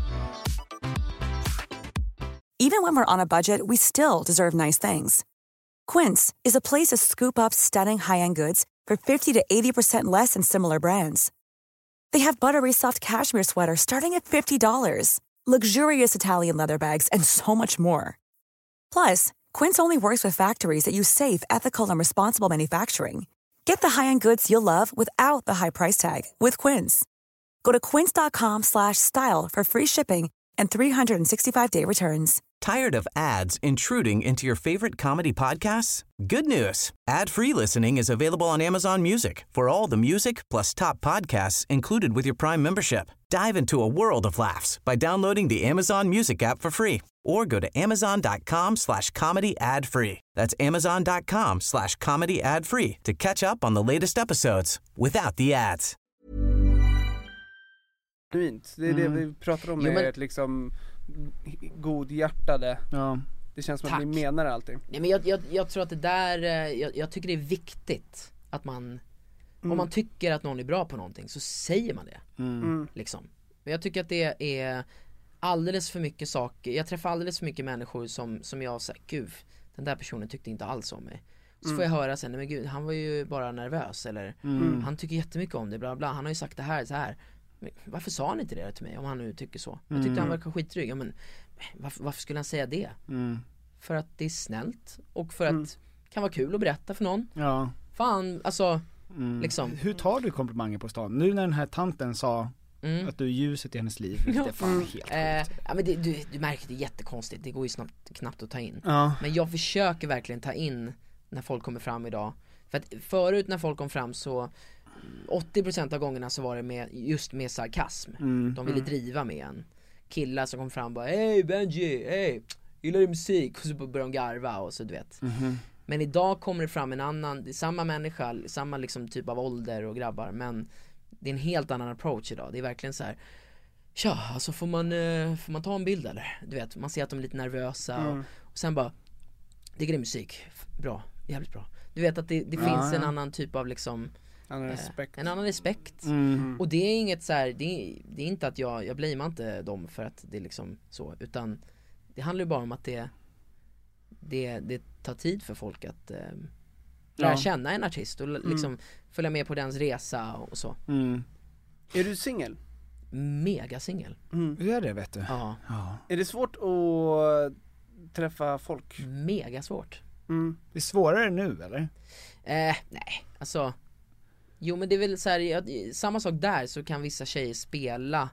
Even when we're on a budget, we still deserve nice things. Quince is a place to scoop up stunning high-end goods for fifty to eighty percent less than similar brands. They have buttery soft cashmere sweaters starting at fifty dollars, luxurious Italian leather bags, and so much more. Plus, Quince only works with factories that use safe, ethical, and responsible manufacturing. Get the high-end goods you'll love without the high price tag with Quince. Go to quince dot com slash style for free shipping and three sixty-five day returns. Tired of ads intruding into your favorite comedy podcasts? Good news. Ad-free listening is available on Amazon Music for all the music plus top podcasts included with your Prime membership. Dive into a world of laughs by downloading the Amazon Music app for free or go to amazon dot com slash comedy ad free. That's amazon dot com slash comedy ad free to catch up on the latest episodes without the ads. Det är det Mm. vi pratar om Jo, med men- ett liksom godhjärtade. Ja. Det känns som Tack. att ni menar allting. Nej, men jag, jag, jag tror att det där, eh, jag, jag tycker det är viktigt att man, Mm. om man tycker att någon är bra på någonting så säger man det. Mm. Mm. Liksom. Men jag tycker att det är alldeles för mycket saker, jag träffar alldeles för mycket människor som, som jag säger, gud, den där personen tyckte inte alls om mig. Så Mm. får jag höra sen, nej men gud, han var ju bara nervös, eller Mm. han tycker jättemycket om det, bla bla, han har ju sagt det här, så här. Men varför sa han inte det till mig om han nu tycker så? Jag tyckte Mm. han verkar skitdryg, ja, men varför, varför skulle han säga det? Mm. För att det är snällt och för Mm. att det kan vara kul att berätta för någon. Ja. Fan, alltså, Mm. liksom. Hur tar du komplimanger på stan? Nu när den här tanten sa Mm. att du är ljuset i hennes liv, vilket är fan Mm. helt sjukt. Eh, ja, men det, du, du märker det är jättekonstigt, det går ju snabbt, knappt att ta in. Ja. Men jag försöker verkligen ta in när folk kommer fram idag. För att förut när folk kom fram så åttio procent av gångerna så var det med, just med sarkasm. Mm. De ville driva med en. Killar som kom fram och bara hej Benji, hej, gillar du musik? Och så började de garva och så du vet. Mhm. Men idag kommer det fram en annan, det är samma människa, samma liksom typ av ålder och grabbar, men det är en helt annan approach idag. Det är verkligen så här. Tja, alltså får man, eh, får man ta en bild eller? Du vet, man ser att de är lite nervösa Mm. och, och sen bara, digger det musik? F- Bra, jävligt bra. Du vet att det, det Ja, finns en ja. annan typ av liksom Annan eh, respekt. en annan respekt. Mm. Och det är inget så här, det är, det är inte att jag, jag blamear inte dem för att det är liksom så, utan det handlar ju bara om att det det, det tar tid för folk att eh, lära Ja. känna en artist och l- liksom följa med på dens resa och så. Mm. Är du singel? Mega singel. Mm. Hur är det, vet du? Ja, Ja. Är det svårt att träffa folk? mega svårt. Mm. Det är svårare nu, eller? Eh, nej, alltså jo men det är väl så här, ja, samma sak där, så kan vissa tjejer spela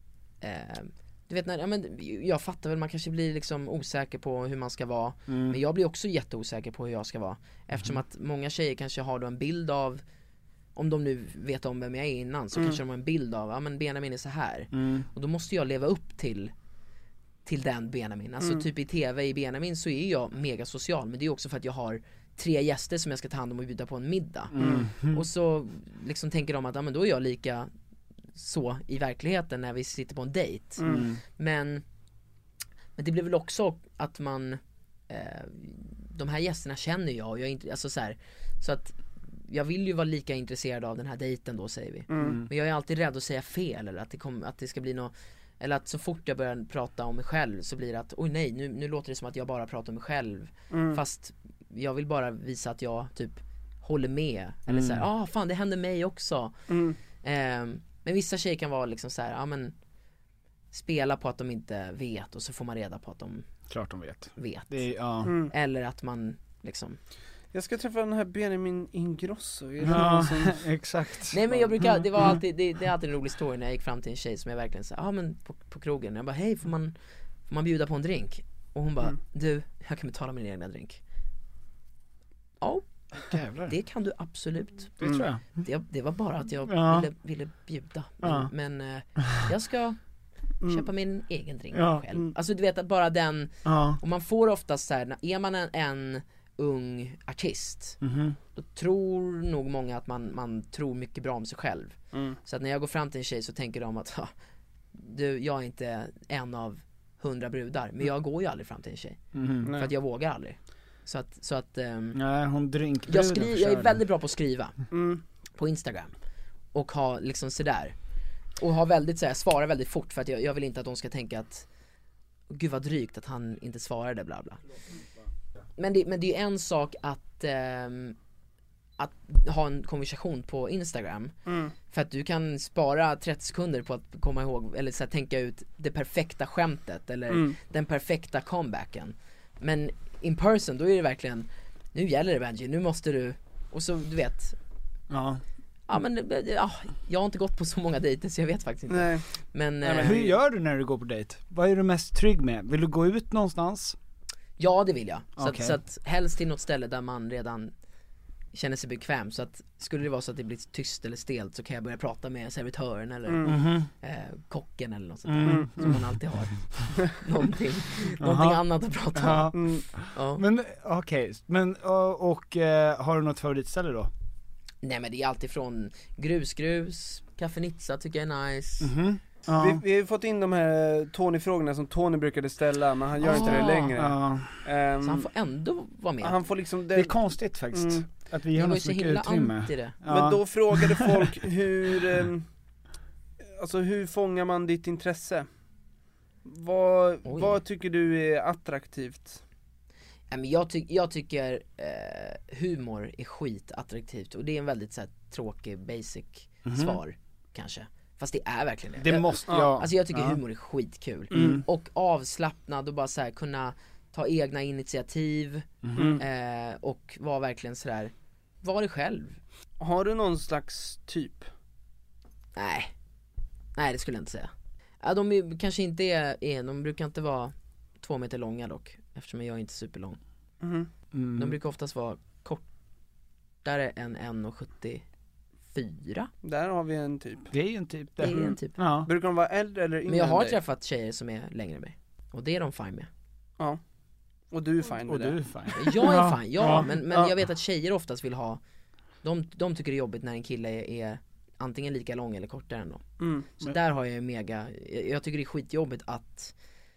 eh, du vet när, ja, men jag fattar väl, man kanske blir liksom osäker på hur man ska vara. Mm. Men jag blir också jätteosäker på hur jag ska vara. Eftersom att många tjejer kanske har då en bild av, om de nu vet om vem jag är innan, så Mm. kanske de har en bild av, ja men Benjamin är så här. Mm. Och då måste jag leva upp till till den Benjamin. Alltså Mm. typ i tv i Benjamin så är jag mega social, men det är också för att jag har tre gäster som jag ska ta hand om och bjuda på en middag. Mm. Och så liksom tänker de att ja, men då är jag lika så i verkligheten när vi sitter på en dejt. Mm. Men, men det blir väl också att man eh, de här gästerna känner jag och jag är inte, alltså så här, så att jag vill ju vara lika intresserad av den här dejten då, säger vi. Mm. Men jag är alltid rädd att säga fel, eller att det, kom, att det ska bli något, eller att så fort jag börjar prata om mig själv så blir det att oj nej, nu, nu låter det som att jag bara pratar om mig själv. Mm. Fast jag vill bara visa att jag typ håller med. Eller Mm. så här, ah fan det händer mig också. Mm. Ehm, men vissa tjejer kan vara liksom så här, ja men spela på att de inte vet och så får man reda på att de Klart de vet. vet. Det är, ja. Mm. Eller att man liksom, Jag ska träffa den här Benjamin Ingrosso. Är det Ja, någon som... exakt. nej men jag brukar, det var alltid, det, det är alltid en rolig story när jag gick fram till en tjej som jag verkligen sa, ja ah, men på, på krogen, jag bara hej får man får man bjuda på en drink? Och hon bara, Mm. du, jag kan betala min egna drink. Ja, Jävlar. det kan du absolut. Det tror jag. Det, det var bara att jag Ja. ville, ville bjuda. Men, Ja. men eh, jag ska köpa min egen drink Ja. själv. Mm. Alltså du vet att bara den, Ja. och man får oftast så här, när- är man en, en ung artist, Mhm. då tror nog många att man, man tror mycket bra om sig själv. Mm. Så att när jag går fram till en tjej så tänker de att ha, du, jag är inte en av hundra brudar, men jag går ju aldrig fram till en tjej. Mhm. För att jag vågar aldrig. Så att, så att ehm, Nej, hon drinkbruden jag, skri- jag är förstörde. väldigt bra på att skriva Mm. på Instagram. Och ha liksom sådär. Och ha väldigt såhär, svara väldigt fort för att jag, jag vill inte att de ska tänka att gud vad drygt att han inte svarade bla bla. Men det, men det är en sak att ehm, att ha en konversation på Instagram. Mm. För att du kan spara trettio sekunder på att komma ihåg eller så här, tänka ut det perfekta skämtet eller Mm. den perfekta comebacken. Men in person då är det verkligen, nu gäller det Benji, nu måste du, och så du vet. Ja. Ja men ja, jag har inte gått på så många dejter så jag vet faktiskt inte. Nej. Men, Nej, men eh, hur gör du när du går på dejt? Vad är du mest trygg med? Vill du gå ut någonstans? Ja det vill jag. Så, Okej. att, så att helst till något ställe där man redan känner sig bekväm. Så att skulle det vara så att det blir tyst eller stelt så kan jag börja prata med servitören eller Mm. Mhm. eh, kocken eller något sånt Mm. där. Som man alltid har. någonting någonting Aha. annat att prata om. Ja. Mm. Ja. Men okej, men och, och eh, har du något favoritställe då? Nej men det är alltid från grusgrus, Kaffe-Nizza tycker jag är nice. Mhm. Ja. Vi, vi har fått in de här Tony-frågorna som Tony brukade ställa, men han gör inte det Ah. längre. Ja. Ehm, Så han får ändå vara med. han får liksom Det är konstigt faktiskt, Mm. att vi Det har var ju något så så mycket himla utrymme. anti det. Ja. Men då frågade folk hur, ehm, alltså hur fångar man ditt intresse? Vad, Oj. vad tycker du är attraktivt? Nej, men jag, ty- jag tycker eh, humor är skitattraktivt och det är en väldigt så här, tråkig basic Mhm. svar kanske. Fast det är verkligen det. Det jag, måste, ja. ja. Alltså jag tycker Ja. humor är skitkul. Mm. Och avslappnad och bara så här, kunna ta egna initiativ Mhm. eh, och vara verkligen sådär, var dig själv. Har du någon slags typ? Nej, nej det skulle jag inte säga. Ja, de är, kanske inte är, är, de brukar inte vara två meter långa dock, eftersom jag är inte superlång. Mhm. Mm. De brukar oftast vara kortare än en komma sjuttiofyra. Där har vi en typ. Det är ju en typ Det är där. en typ. Ja. Brukar de vara äldre eller yngre Men jag har än dig? träffat tjejer som är längre än mig. Och det är de fine med. Ja. Och du är fine med Och det? du är fan. Jag är Ja. fine, ja, Ja. men, men Ja. jag vet att tjejer oftast vill ha, de, de tycker det är jobbigt när en kille är, är antingen lika lång eller kortare än dem. Mm. Så Men- där har jag ju mega, jag, jag tycker det är skitjobbigt att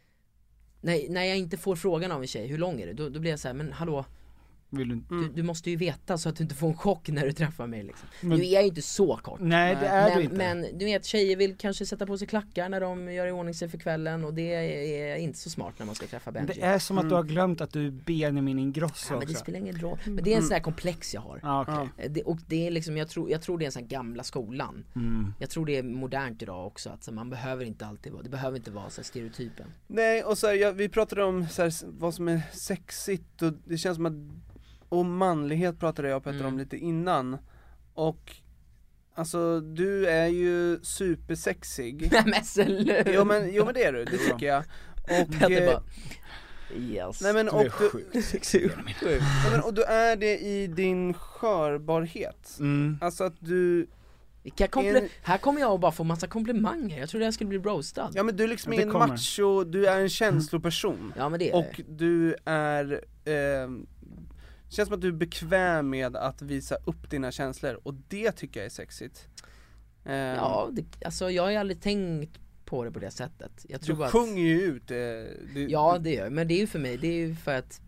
när, när jag inte får frågan av en tjej, hur lång är du? Då, då blir jag så här, men hallå, Vill du... du, du måste ju veta så att du inte får en chock när du träffar mig liksom. Men- Nu är jag ju inte så kort. Nej, det är men, du inte. men du vet, tjejer vill kanske sätta på sig klackar när de gör i ordning sig för kvällen och det är inte så smart när man ska träffa Benji. Det är som att du har glömt att du är Benjamin Ingrosso Ja, men det också. spelar ingen roll. Men det är en sån här komplex jag har. Ja, okej. Eh, det, och det är liksom, jag tror, jag tror det är en sån här gamla skolan. Mm. Jag tror det är modernt idag också, att så, man behöver inte alltid vara, det behöver inte vara så här, stereotypen. Nej, och så här, ja, vi pratade om så här, vad som är sexigt och det känns som att, och manlighet pratade jag och Petter Mm. om lite innan. Och alltså du är ju supersexig. Nej men sluta! Jo men, jo men det är du, det tycker jag. Och, Petter eh, bara, yes. nej men Du och är du, sjukt sexig. nej, men, och du är det i din skörbarhet. Mm. Alltså att du, Vilka kompli- en- här kommer jag att bara få massa komplimanger, jag trodde jag skulle bli roastad. ja men du liksom Det är en kommer. macho, du är en känsloperson. Ja men det är Och du är, eh, känns som att du är bekväm med att visa upp dina känslor, och det tycker jag är sexigt. Eh, Ja, det, alltså jag har ju aldrig tänkt på det på det sättet. Jag tror du att, sjunger ju ut. Eh, du, ja du, det gör jag, men det är ju för mig, det är ju för att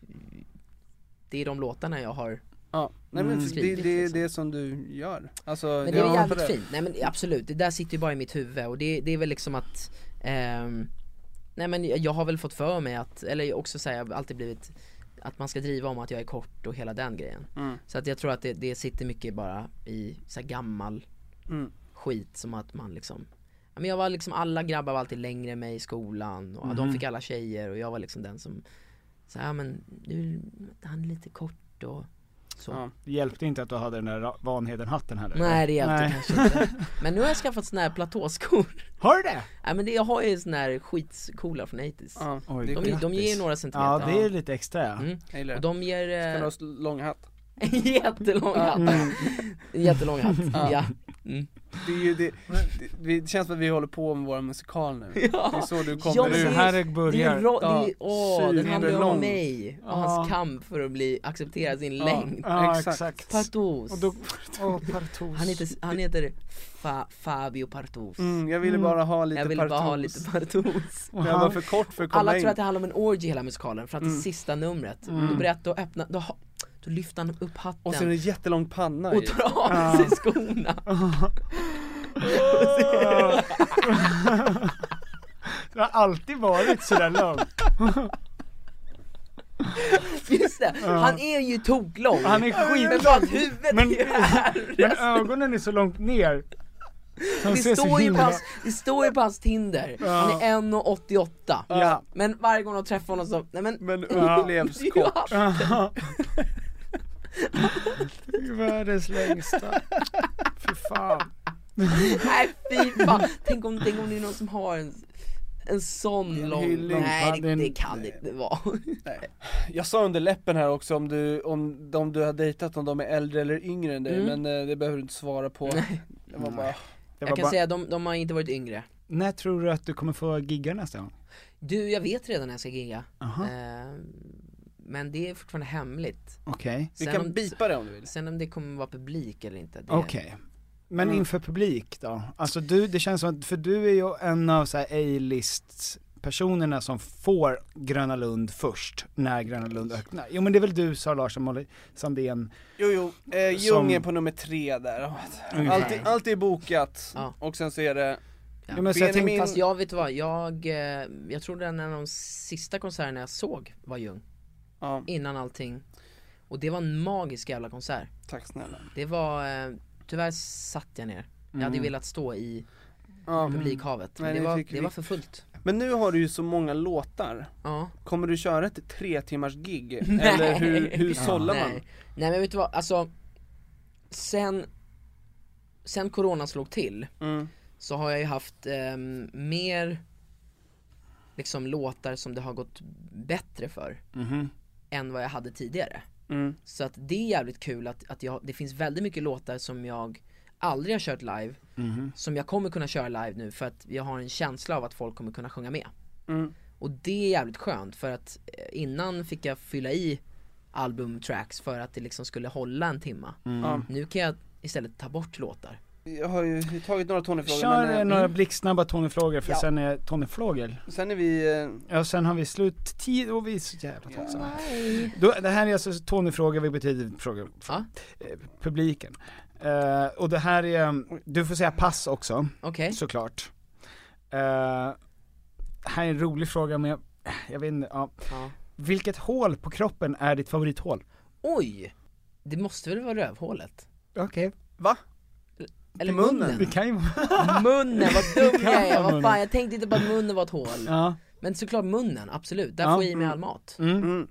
det är de låtarna jag har. ja. Nej men Mm. det, Skrivit, det är liksom. det som du gör. Alltså, Men det är jag väl har jävligt det. fint, nej men absolut, det där sitter ju bara i mitt huvud och det, det är väl liksom att ehm, nej men jag har väl fått för mig att, eller också säga, jag har alltid blivit att man ska driva om att jag är kort och hela den grejen. Mm. Så att jag tror att det, det sitter mycket bara i så här gammal Mm. skit, som att man liksom, ja, men jag var liksom, alla grabbar var alltid längre än mig i skolan och Mhm. de fick alla tjejer och jag var liksom den som så här, ja, men nu, han är lite kort och Så. Ja. Det hjälpte inte att du hade den där Vanheden-hatten heller. Nej, det hjälpte Nej. kanske inte. Men nu har jag skaffat såna här platåskor. Har du det? Nej, men det, jag har ju såna här skitcoola från åttio. Ja. Oj, de, de ger några centimeter. Ja, det är lite extra. Mm. Och de ger... Ska du ha lång hatt? En jättelång hatt. Mm. En jättelång hatt, ja, ja. Mm. Det, är ju, det, det, det känns som att vi håller på med våra musikal nu. Ja. Det är så du kommer. Ja, det är här det börjar. Det är, det är, åh, den handlar ju om mig och ja. hans kamp för att bli accepterad sin ja. längd. Ja, exakt. Partos. Och då, oh, Partos. Han heter, han heter Fa, Fabio Partos. Mm, jag ville bara ha lite Jag ville Partos. bara ha lite Partos. Jag var för kort för att komma Alla in. tror att det handlar om en orgy hela musikalen, för att Mm. det sista numret Mm. då berättar och öppna då, då lyfter han upp hatten. Och så är det en jättelång panna och i. tar av Ja. sig skorna. Det har alltid varit sådär långt. Just det, Ja. han är ju toklång. Han är skitlång. Men huvudet men, är här. men ögonen är så långt ner. Så Det står, ju på hans, det står ju på hans Tinder. Ja. Han är en komma åttioåtta. Ja. Men varje gång jag träffar honom så, nej men, men upplevs kort. Ja. Världens längsta. Fy fan. Nej fy fan. Tänk om, tänk om det är någon som har en, en sån En lång. hyllning. Nej det, Ja, det kan det inte vara. Nej. Jag sa under läppen här också om du, om de du har dejtat, om de är äldre eller yngre än dig, Mm. men eh, det behöver du inte svara på. Nej. Det var bara... Det Jag var kan bara... säga att de, de har inte varit yngre. När tror du att du kommer få gigga nästa gång? Du, jag vet redan när jag ska gigga. Aha. Eh, men det är fortfarande hemligt. Okej. Vi Sen kan om- bipa det om du vill. Sen om det kommer vara publik eller inte, det... Okej. Men Mm. inför publik då? Alltså du, det känns som att, för du är ju en av så här A-list personerna som får Gröna Lund först, när Gröna Lund öppnar. Jo men det är väl du, Sara Larsson, Molly Sandén. Jo jo, eh, Ljung Som- är på nummer tre där. Ungefär. Allt, allt är bokat, Ja. och sen så är det... Ja. Jo, men så jag Benjamin- tänkte, Fast jag vet vad, jag, eh, jag tror den en av de sista konserterna jag såg var Ljung. Ja, Innan allting. Och det var en magisk jävla konsert. tack snälla. Det var, eh, tyvärr satt jag ner. Jag hade Mm. velat stå i Ja. publikhavet. Men Nej, det det var, fick det vi. var för fullt. Men nu har du ju så många låtar. Ja. Kommer du köra ett tre timmars gig? Nej. Eller hur, hur sållar man? Nej. Nej men vet du vad, alltså sen, sen corona slog till Mm. så har jag ju haft eh, mer liksom låtar som det har gått bättre för Mhm. än vad jag hade tidigare. Mm. Så att det är jävligt kul att, att jag, det finns väldigt mycket låtar som jag aldrig har kört live, Mhm. som jag kommer kunna köra live nu för att jag har en känsla av att folk kommer kunna sjunga med. Mm. Och det är jävligt skönt för att eh, innan fick jag fylla i albumtracks för att det liksom skulle hålla en timma. Ja. Nu kan jag istället ta bort låtar. Jag har ju tagit några Tony-frågor, Kör men eh, några blixtsnabba Tony-frågor, för Ja. sen är Tony Flågel. sen är vi... Eh, Ja, sen har vi slut tid och vi är så jävla tacksamma. Då, det här är alltså Tony-frågor, vad betyder frågor? Ja. Eh, publiken. Eh, och det här är, du får säga pass också, Okej. såklart. Eh, här är en rolig fråga, men jag, jag vet inte, ja. Ja. Vilket hål på kroppen är ditt favorithål? Oj! Det måste väl vara rövhålet? Okej. va? Eller Munnen. munnen? Det kan ju Munnen, vad dum kan jag är, vara vad munnen. fan, jag tänkte inte på att munnen var ett hål. Ja. Men såklart munnen, absolut, där Ja. får jag i mig all mat. Mm. Mm.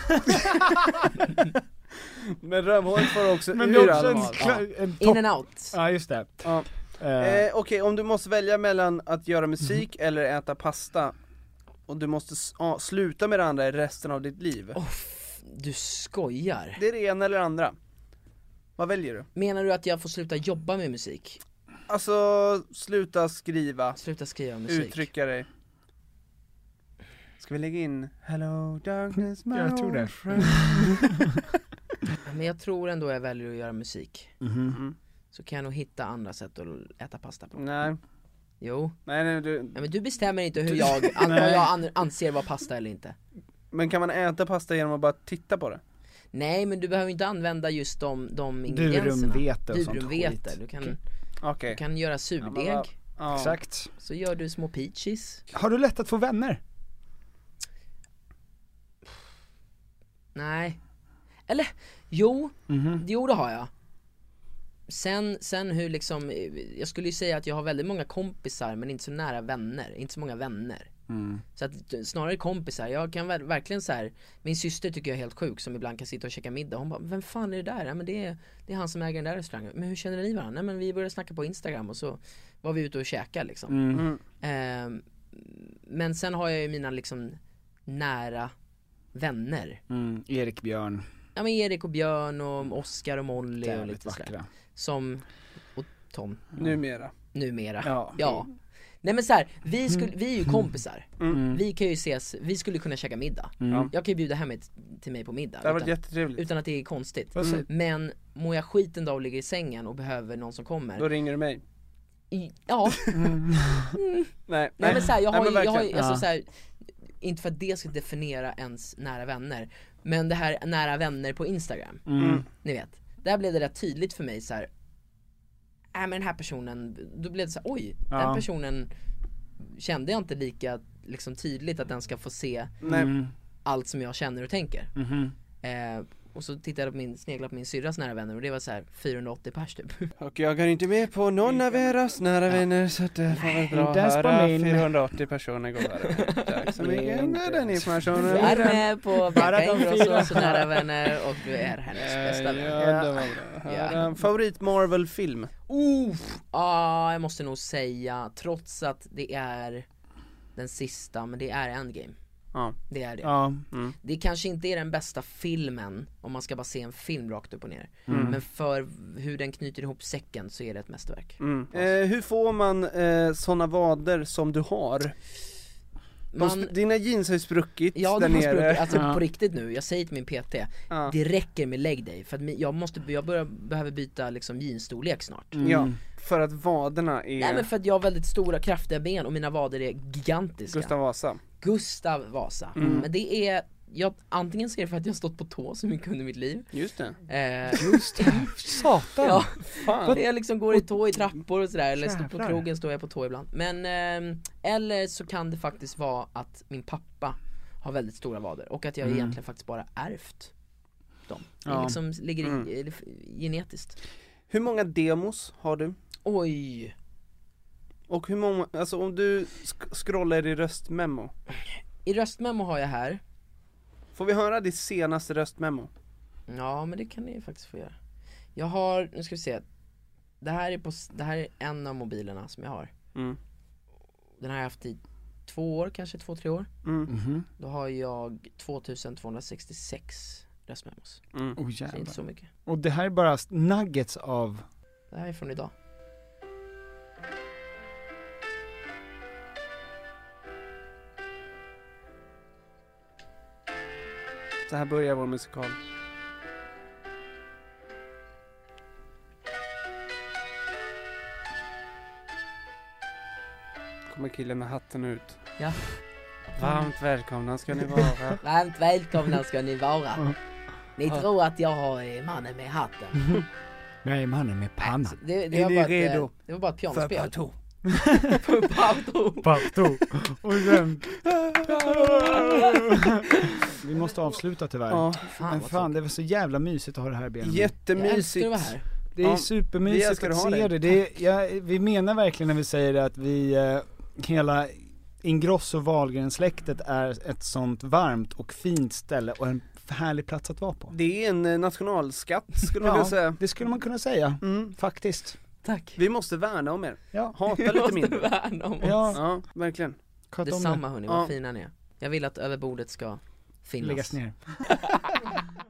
Men rövhålet får också Men ur det är också all en, mat. kla- en topp. In and out. Ja, just det. Ja. Eh, Eh, Okej, om du måste välja mellan att göra musik eller äta pasta, och du måste s- ja, sluta med det andra i resten av ditt liv. Oh, f- du skojar. Det är det ena eller det andra. Vad väljer du? Menar du att jag får sluta jobba med musik? Alltså, sluta skriva, Sluta skriva musik? uttrycka dig. Ska vi lägga in Hello darkness my Jag tror det. old friend? Men jag tror ändå jag väljer att göra musik. mhm. Mm. Så kan jag nog hitta andra sätt att äta pasta på. Nej, Jo. nej, nej du, Ja, men du bestämmer inte hur jag, an, vad jag an, anser vara pasta eller inte. men kan man äta pasta genom att bara titta på det? Nej, men du behöver inte använda just de, de ingredienserna. Durumvete och sånt Durumvete. skit. Du kan, Okej. Okej. du kan göra surdeg, Ja, ja. Exakt. så gör du små peaches. Har du lätt att få vänner? Nej. Eller, jo, Mhm. jo det har jag. Sen, sen hur liksom, jag skulle ju säga att jag har väldigt många kompisar men inte så nära vänner, inte så många vänner. Mm. Så att snarare kompisar, jag kan ver- verkligen så här. Min syster tycker jag är helt sjuk som ibland kan sitta och käka middag. Hon bara, vem fan är det där? Ja, men det är, det är han som äger den där restaurangen. Men hur känner ni varandra? Nej, men vi började snacka på Instagram och så var vi ute och käka liksom. Mm. Eh, men sen har jag ju mina liksom nära vänner. Mm. Erik Björn. Ja, men Erik och Björn och Oskar och Molly och lite vackra. sådär. Som, och Tom. Numera. Numera. Ja. ja. Nej men så här, vi, skulle, vi är ju kompisar. Mm. Vi kan ju ses, vi skulle kunna käka middag. Mm. Jag kan ju bjuda hem ett, till mig på middag. Det har varit utan, jättetrevligt. utan att det är konstigt. Mm. Men mår jag skiten då och ligger i sängen och behöver någon som kommer. Då ringer du mig. I, ja. Mm. Nej, Nej men så här, jag har Nej, ju, men jag har ju verkligen. alltså, Ja. så här, inte för att det ska definiera ens nära vänner, men det här nära vänner på Instagram. Mm. Ni vet. Där blev det rätt tydligt för mig så här. Äh, men den här personen, då blev det så här, oj, Ja. den personen kände jag inte lika liksom tydligt att den ska få se Nej. Mm. allt som jag känner och tänker. Mhm. Eh, och så tittade jag på min, sneglade på min syrras nära vänner och det var så här fyrahundraåttio pers typ. Och jag är inte med på någon av eras nära vänner, så att det får väl bra inte ens på höra. min. fyrahundraåttio personer går där. Tack så mycket med den informationen. Du är med på Bara Bianca de Ingrosso, fyra. så nära vänner och du är hennes bästa vän. Ja, det var bra. Ja. Höra. Favorit Marvel-film? Uff, ah, jag måste nog säga, trots att det är den sista, men det är Endgame. Ja. Det är det. Ja. Mm. Det kanske inte är den bästa filmen om man ska bara se en film rakt upp och ner. Mm. Men för hur den knyter ihop säcken så är det ett mästerverk. Mm. Eh, hur får man eh, såna vader som du har? De Man, sp- dina jeans har ju spruckit ja, där de har nere. spruckit, alltså Ja. på riktigt nu, jag säger till min P T, Ja. det räcker med lägg dig. För att mi- jag måste, jag börjar, behöver byta liksom jeansstorlek snart. Mm. Ja, för att vaderna är Nej men för att jag har väldigt stora kraftiga ben och mina vader är gigantiska. Gustav Vasa. Gustav Vasa. Mm. Men det är, jag, antingen så är det för att jag har stått på tå så mycket under mitt liv. Just det. Eh, Just det. Satan. ja, Fan. jag liksom går i tå i trappor och sådär, eller står på Jävlar. krogen står jag på tå ibland. Men, eh, eller så kan det faktiskt vara att min pappa har väldigt stora vader och att jag Mm. egentligen faktiskt bara ärvt dem. Det Ja. liksom ligger i, Mm. eller, genetiskt. Hur många demos har du? Oj. Och hur många, alltså om du sk- scrollar i röstmemo, I röstmemo har jag här. får vi höra ditt senaste röstmemo? Ja, men det kan ni ju faktiskt få göra. Jag har, nu ska vi se. Det här är på, det här är en av mobilerna som jag har. Mm. Den har jag haft i två år, kanske två, tre år. Mm. Mhm. Då har jag tvåtusentvåhundrasextiosex röstmemos. Mm. Oh, Det är inte jävlar. så mycket. Och det här är bara nuggets av... Det här är från idag. Så här börjar vår musikal. Kommer killen med hatten ut. Ja. Varmt välkomna ska ni vara. Varmt välkomna ska ni vara. Ni Ja. tror att jag har eh, mannen med hatten. Nej, mannen med pannan. Det, det, Är var, ni bara ett, redo eh, det var bara ett För pianospel. partout. För partout. Partout. Och sen... Vi måste avsluta tyvärr. Ja, Fan, Men vad fan, det var så jävla mysigt att ha det här benet. Jag älskar jättemysigt. att vara här. Det är Ja, vi supermysigt älskar att att ha se dig. det, det är, ja, vi menar verkligen när vi säger det att vi, eh, hela Ingrosso Wahlgren-släktet är ett sånt varmt och fint ställe och en härlig plats att vara på. Det är en eh, nationalskatt skulle man Ja, kunna säga. det skulle man kunna säga, Mm. faktiskt. Tack. Vi måste värna om er. Ja, Hata Vi lite måste mindre. värna om oss. ja, Ja, verkligen. sköt om Detsamma det. hörni, Ja. vad fina ni är. Jag vill att över bordet ska finnas. Läggas ner.